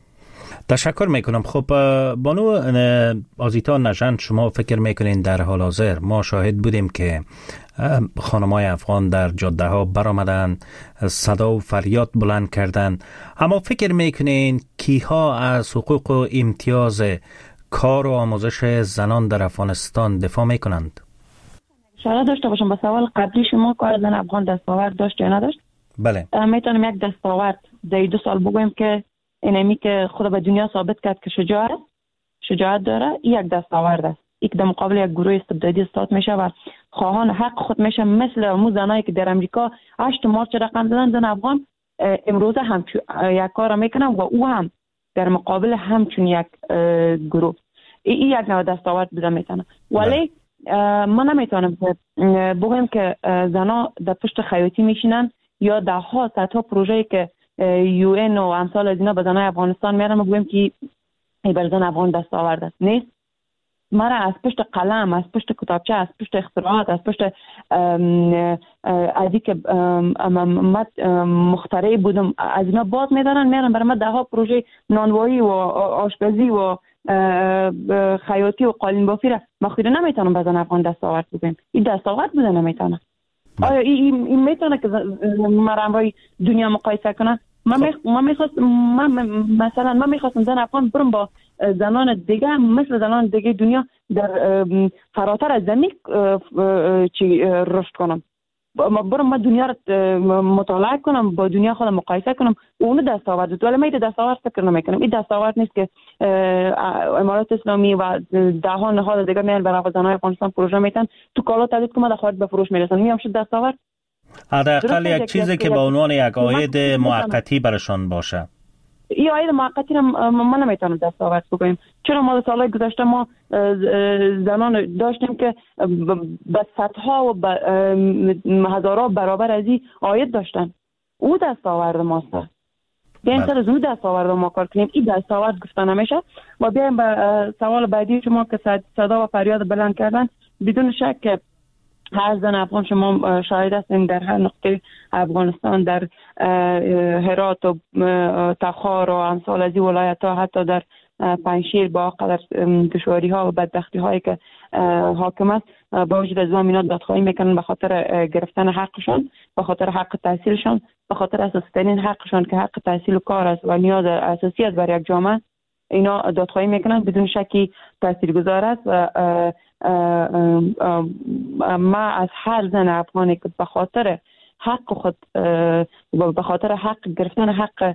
B: تشکر میکنم. خب بانو آزیتا نژاد، شما فکر میکنین در حال حاضر ما شاهد بودیم که خانمای افغان در جاده ها برآمدن، صدا و فریاد بلند کردن، اما فکر میکنین کیها از حقوق و امتیاز کار و آموزش زنان در افغانستان دفاع میکنند؟
C: اشاره داشته باشم به سوال قبلی شما، کار زن افغان دستاورد داشت یا نداشت؟
B: بله.
C: میتونم یک دستاورد در دو سال بگویم که اینمی که خود به دنیا ثابت کرد که شجاع است، شجاعت داره، یک دستاورد است. یک در مقابل یک گروه استبدادی استاد میشه و خواهان حق خود میشه، مثل امو زنایی که در امریکا هشت مارچ رقم زدن زن افغان امروز هم یک کار میکنن و او هم در مقابل همچون یک گروه. این یک نوع دستاورد بوده میتونه. ولی ما نمیتونم بگم که زنا در پشت خیاطی میشینن یا ده ها صدها پروژه‌ای که یو این و امثال از اینا به زنای افغانستان میارن ما بگویم که ای بر زن افغان دستاورد است. نیست. مرا از پشت قلم، از پشت کتابچه، از پشت اختراعات، از پشت ازی که من مخترع بودم از اینا باز میدارن، میارن برای ما ده ها پروژه نانوایی و آشپزی و خیاطی و قالین بافی را ما خود نمیتونم به زن افغان دستاورد بگیم. این دستاورد بوده نمیتونه. آیا این این میتونه که مرام روی دنیا مقایسه کنه؟ من می من میخواست من مثلا من میخواستم زن افغان برم با زنان دیگه مثل زنان دیگه دنیا در فراتر از زمین چی رشد کنم. ما برم ما دنیا رو مطالعه کنم، با دنیا خودم مقایسه کنم، اون دستاورد ولی من دستاورد فکر نمیکنم. این دستاورد نیست که امارات اسلامی و ده ها نهاد دیگه میان برای زنان افغانستان پروژه میتن تو کالا تولید کنه، در خارج به فروش میرسن. میام شد دستاورد
B: حداقل یک چیزی که به عنوان یک عاید موقتی برشان باشه.
C: این عاید موقتی را ما نمیتونم دستاورد بگویم، چرا ما سالهای گذشته ما زنان داشتیم که به صدها و به هزارها برابر از این عاید داشتن. او دستاورد ماست. بیاین سر از او دستاورد ما کار کنیم. این دستاورد گفته نمیشه. و بیایم به سوال بعدی شما که صدا و فریاد بلند کردن، بدون شک که هر زن افغان شما شاهد هستیم در هر نقطه افغانستان، در هرات و تخار و امثال از این ولایت ها، حتی در پنجشیر با قدر دشواری ها و بدبختی هایی که حاکم است، با وجود از اینا دادخواهی میکنن به خاطر گرفتن حقشان، به خاطر حق تحصیلشان، به خاطر اساسی ترین حقشان که حق تحصیل و کار است و نیاز اساسی است برای یک جامعه. اینا دادخواهی میکنن، بدون شکی تاثیرگذار است. و ما از هر زن افغانی که به خاطر حق خود، به خاطر حق گرفتن حق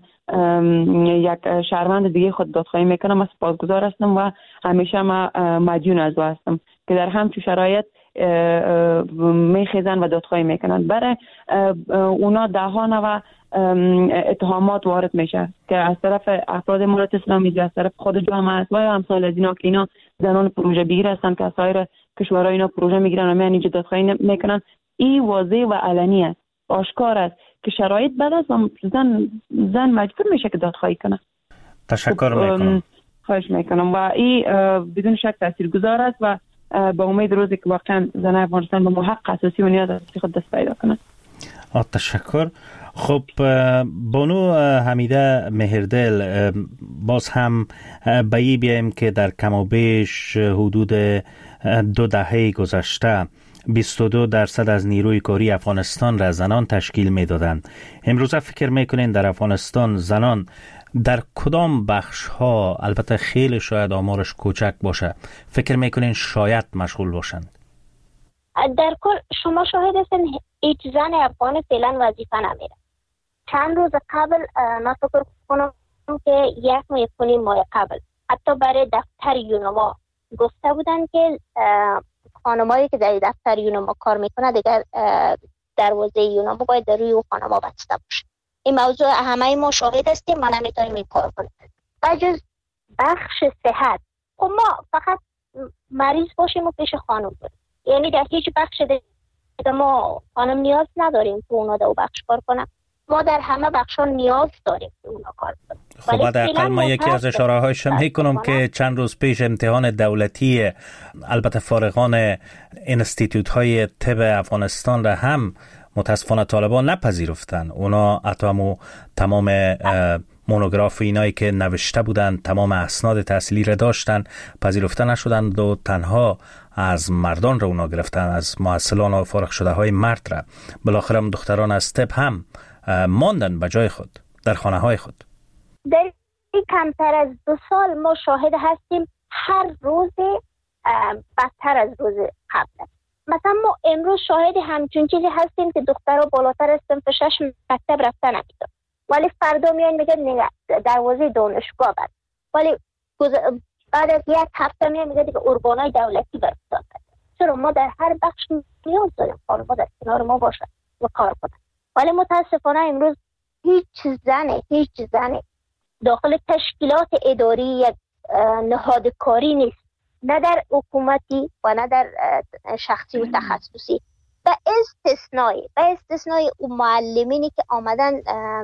C: یک شهروند دیگه خود دادخواهی میکنم، من سپاسگزار هستم و همیشه ما مدیون از او هستم که در همچون شرایط میخیزن و دادخواهی میکنن. برای اونا ده ها نوع اتهامات وارد میشه که از طرف افراد امارات اسلامی، از طرف خود جامعه است و امثال از اینا که اینا زنان پروژه بگیر هستن که از سایر کشورها اینا پروژه میگیرن و میان اینجا دادخواهی میکنن. این واضح و علنی است، آشکار است که شرایط بد است و زن زن مجبور میشه که دادخواهی کنه.
B: تشکر میکنم.
C: خواهش میکنم. و این بدون شک تاثیرگذار است و با امید روزی که واقعا زن افغانستان به حق اساسی و نیاز اساسی خود دست پیدا کنه.
B: تشکر. خب بانو حمیده مهردل، باز هم به این بیایم که در کم و بیش حدود دو دهه گذشته بیست و دو درصد از نیروی کاری افغانستان را زنان تشکیل می دادند. امروز فکر میکنین در افغانستان زنان در کدام بخش ها، البته خیلی شاید آمارش کوچک باشه، فکر میکنین شاید مشغول باشند؟
D: در کل شما شاهد هستین هیچ زن افغان فعلا وظیفه نمیره. چند روز قبل من فکر کنم که یک ماه یک ماه قبل حتی برای دفتر یونما گفته بودن که خانمایی که در دفتر یونما کار میکنه دیگر دروازه یونما باید در روی او خانما بسته باشه. این موضوع همه ما شاهد هستیم، ما نمیتونیم این کار کنیم. بجز بخش صحت، خب ما فقط مریض باشیم و پیش خانم بریم، یعنی در هیچ بخش دیگه ما خانم نیاز نداریم که اونا در بخش کار کنن. ما در همه بخشا نیاز داریم که اونا کار کنن.
B: خب حداقل ما یکی از اشاره هایش میکنم که چند روز پیش امتحان دولتی، البته فارغان انستیتوت های طب افغانستان را هم متاسفانه طالبان نپذیرفتن. اونا اتمو تمام مونوگراف اینایی که نوشته بودن، تمام اسناد تحصیلی را داشتن، پذیرفته نشدند و تنها از مردان را اونا گرفتن، از محصلان و فارغ شده های مرد را. بالاخره هم دختران از طب هم ماندن به جای خود در خانه های خود.
D: در این کمتر از دو سال ما شاهد هستیم هر روز بدتر از روز قبل. مثلا ما امروز شاهد همچون چیزی هستیم که دخترها بالاتر از صنف شش مکتب رفتن نمیدن، ولی فردا میان میگن نه دروازه دانشگاه بند، ولی بعد از یک هفته میان میگه دیگه ارگانای دولتی برفتن. چرا ما در هر بخش نیاز داریم خانم‌ها در کنار ما باشن و کار کنن، ولی متاسفانه امروز هیچ زنه هیچ زنه داخل تشکیلات اداری یک نهاد کاری نیست، نه در حکومتی و نه در شخصی و تخصصی، به استثنای به استثنای اون معلمینی که آمدن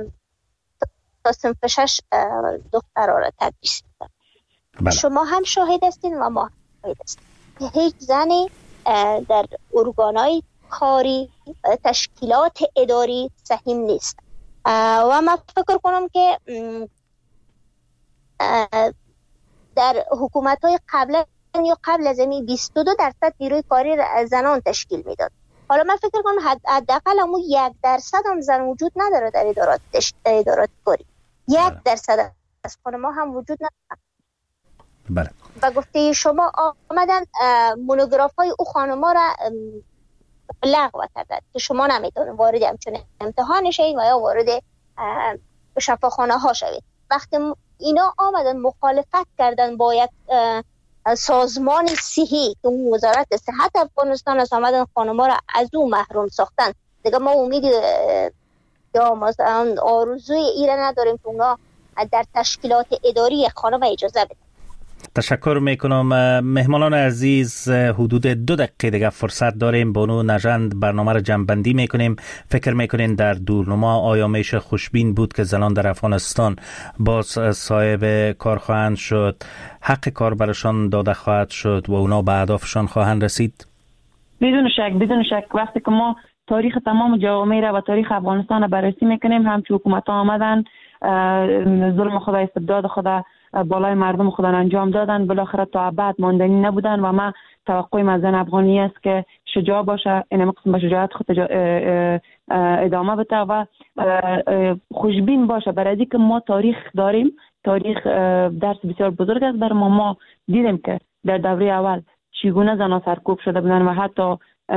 D: تا صنف شش دخترها را تدریس میکنن. شما هم شاهد هستین و ما هم شاهد هستین که هیچ زنی در ارگانای کاری تشکیلات اداری سهیم نیست. و من فکر کنم که در حکومت‌های قبل یا قبل از این بیست و دو درصد نیروی کاری زنان تشکیل میداد. حالا من فکر کنم حداقل همون یک درصد هم زن وجود نداره در ادارات ادارات کاری. یک درصد از خانم‌ها هم وجود نداره.
B: بله.
D: و گفته شما آمدن مونوگراف‌های او خانم‌ها را لغو کردن که شما نمیتونید وارد همچون امتحان شید و یا وارد شفاخانه ها شوید. وقتی اینا آمدن مخالفت کردن با یک سازمان صحی که وزارت صحت افغانستان است، آمدن خانم‌ها را از او محروم ساختن، دیگه ما امید یا مثلا آرزوی ایره نداریم که اونا در تشکیلات اداری خانم اجازه بدن.
B: تشکر میکنم. مهمانان عزیز، حدود دو دقیقه دیگه فرصت داریم. بانو نژند برنامه را جمع‌بندی میکنیم. فکر میکنین در دورنما آیا میشه خوشبین بود که زنان در افغانستان باز صاحب کار خواهند شد، حق کار برشان داده خواهد شد و اونا به اهدافشان خواهند رسید؟
C: بدون شک بدون شک وقتی که ما تاریخ تمام جوامع را و تاریخ افغانستان را بررسی میکنیم، همچون حکومت ها آمدن ظلم خدا، استبداد خدا بالای مردم خدا انجام دادن، بالاخره تا ابد ماندنی نبودن و ما توقع از زن افغانی است که شجاع باشه، این قسم به شجاعت خود ادامه بده و خوشبین باشه. برای که ما تاریخ داریم، تاریخ درس بسیار بزرگ است بر ما. ما دیدیم که در دوره اول چگونه زنان سرکوب شده بودن و حتی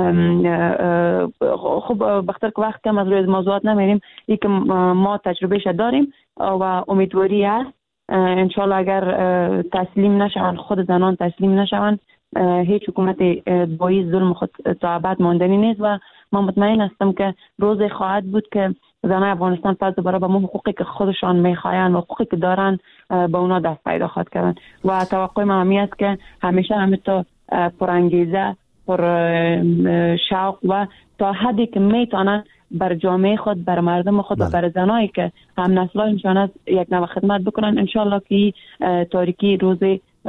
C: خب بخاطر که وقت کم از روی موضوعات نمیریم، این که ما تجربهش داریم و امیدواری است انشالله اگر تسلیم نشوند، خود زنان تسلیم نشوند، هیچ حکومت بایی ظلم خود تا ابد ماندنی نیست و من مطمئن هستم که روز خواهد بود که زنان افغانستان پس دوباره به حقوقی که خودشان میخواین و حقوقی که دارن به اونا دست پیدا خواهد کردن و توقع من همی است که همیشه همینطور پرانگیزه، پر شوق و تا حدی که میتونن بر جامعه خود، بر مردم خود و بر زنایی که هم نسلانشان از یک نوع خدمت بکنن، انشالله که تاریکی روز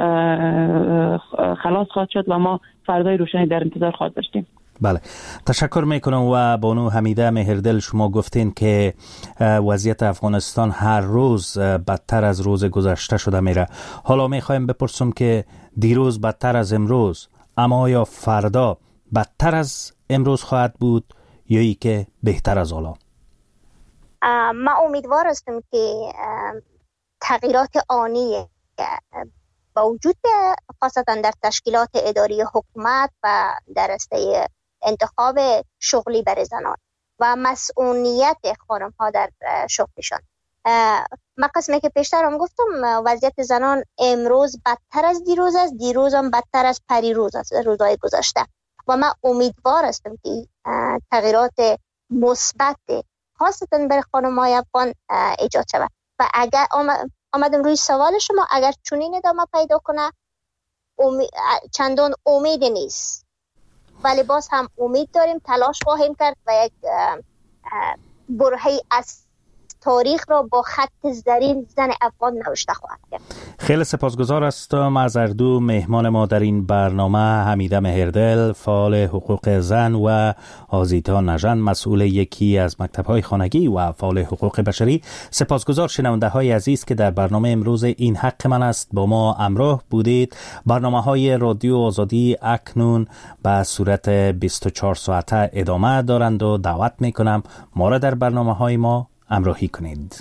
C: خلاص خواهد شد و ما فردای روشنی در انتظار خواهد داشتیم.
B: بله، تشکر میکنم. و بانو حمیده مهردل، شما گفتین که وضعیت افغانستان هر روز بدتر از روز گذشته شده میره. حالا میخوایم بپرسم که دیروز بدتر از امروز، اما آیا فردا بدتر از امروز خواهد بود یا ای که بهتر از حالا؟
D: ما امیدوار هستم که تغییرات آنی با وجود خاصتا در تشکیلات اداری حکومت و در راسته انتخاب شغلی برای زنان و مسئولیت خانم ها در شغلشان. من قسمی که پیشتر هم گفتم وضعیت زنان امروز بدتر از دیروز است، دیروز هم بدتر از پریروز است، روزهای گذشته، و من امیدوار هستم که تغییرات مثبت خاصتا برای خانم‌های افغان ایجاد شود و اگر آمدم روی سوال شما، اگر چنین ادامه پیدا کنه امی... چندان امید نیست، ولی باز هم امید داریم، تلاش خواهیم کرد و یک برهه‌ای از تاریخ را با خط زرین زن افغان نوشته خواهد کرد.
B: خیلی سپاسگزار هستم از هر دو مهمان ما در این برنامه، حمیده مهردل، فعال حقوق زن، و آزیتا نژند، مسئول یکی از مکتب‌های خانگی و فعال حقوق بشری. سپاسگزار شنونده های عزیز که در برنامه امروز این حق من است با ما همراه بودید. برنامه‌های رادیو آزادی اکنون به صورت بیست و چهار ساعته ادامه دارند و دعوت میکنم ما را در برنامه‌های ما همراهی کنید.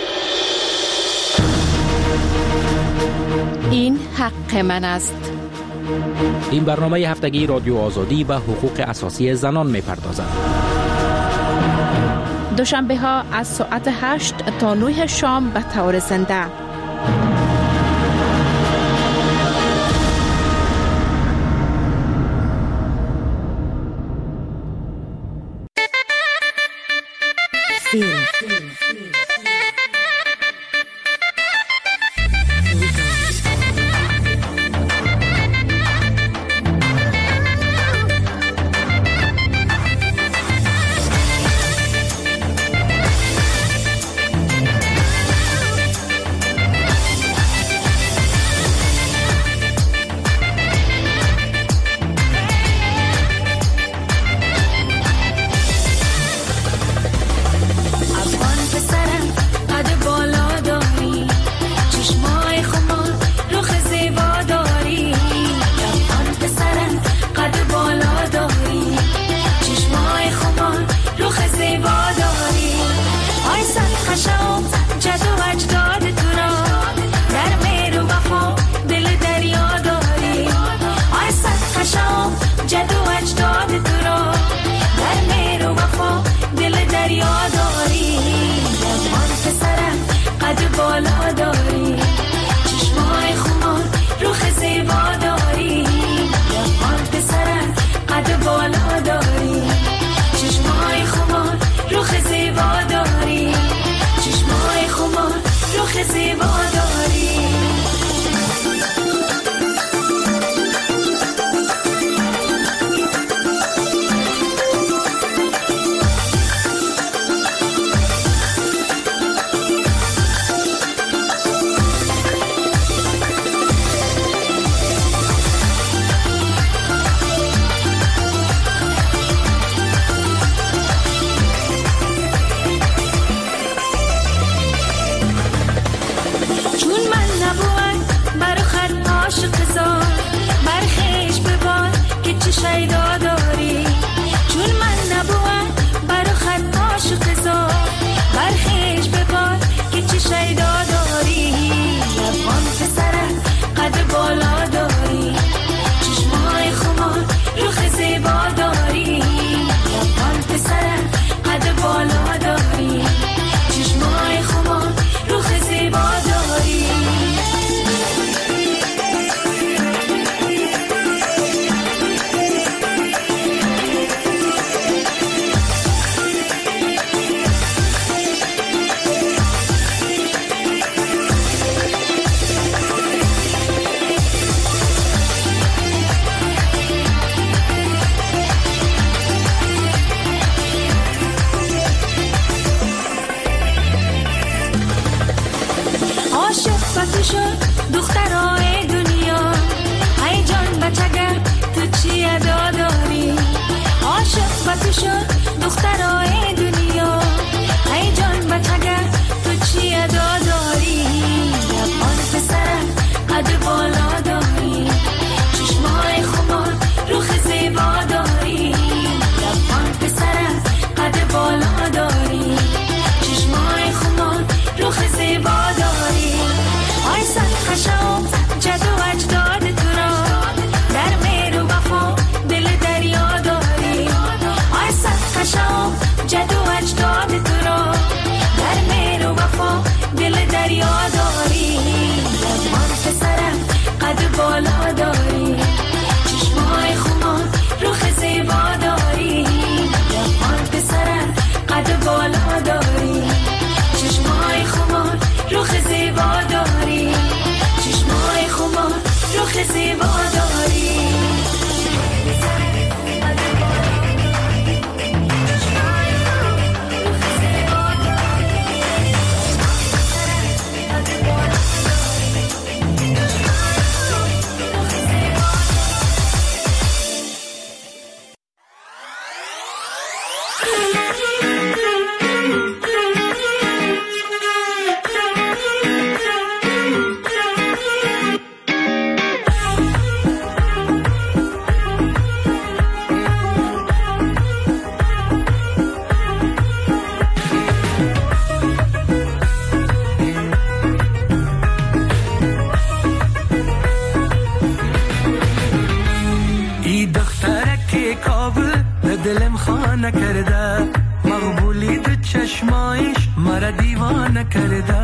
A: این حق من است.
F: این برنامه هفتگی رادیو آزادی و حقوق اساسی زنان می‌پردازد.
A: دوشنبه ها از ساعت هشت تا نه شام به طور زنده.
G: افغان پسر جد و اجداد تو را، در مهر و وفا دل دریا داری. جوان پسرم قد بالا داری، چشمای خمار روخ زیبا داری. جوان پسرم قد بالا داری، چشمای خمار روخ زیبا داری. چشمای خمار روخ زیبا داری. شیدا داری، چون من نبوم برا خط عاشق زار، برخیش ببار که چی شیدا داری. جوان پسرم قد بالا داری، چشمای خمار روخ زیبا داری. جوان پسرم قد بالا داری، چشمای خمار روخ زیبا داری. دخترای دنیا، ای جان بچگه تو چی ادا داری. عاشق با تو شد دخترای دنیا، ای جان بچگه تو چی ادا داری. جوان پسرم قد بالا داری، چشمای خمار روخ زیبا داری. جوان پسرم قد بالا داری، چشمای خمار روخ زیبا داری. آی سر خشم جد و اجداد تو را، در مهر و وفا دل دریا داری. آی سر خشم جد و اجداد تو را، در مهر و وفا دل دریا داری. جوان پسرم قد بالا داری، چشمای خمار روخ زیبا داری. جوان پسرم قد بالا داری، چشمای خمار روخ زیبا داری. چشمای خمار روخ زیبا داری.
H: دلم خانه کرده، مقبولی دو چشمایش مرا دیوانه کرده.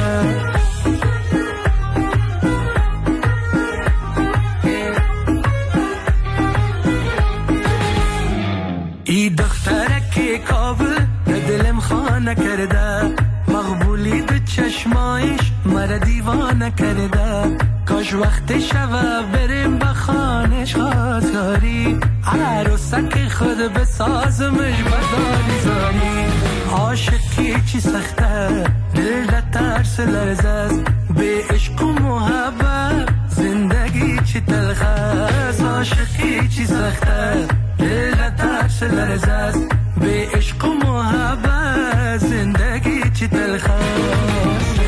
H: ای دخترک کابل دلم خانه کرده، مقبولی دو چشمایش مرا دیوانه کرده. کاش وقت شوه بریم به خانش خاطری، عروسک خود بسازمش بداری زاری. عاشقی چی سخته دل را ترس لرزه است، به عشق و محبت زندگی چی تلخ است. عاشقی چی سخته دل را ترس لرزه است، به عشق و محبت زندگی چی تلخ است.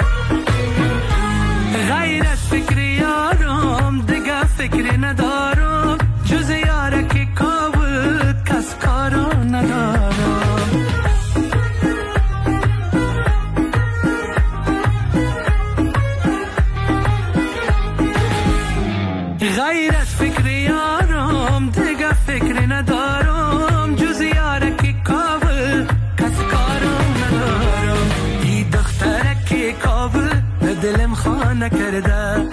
H: فکری ندارم نکرده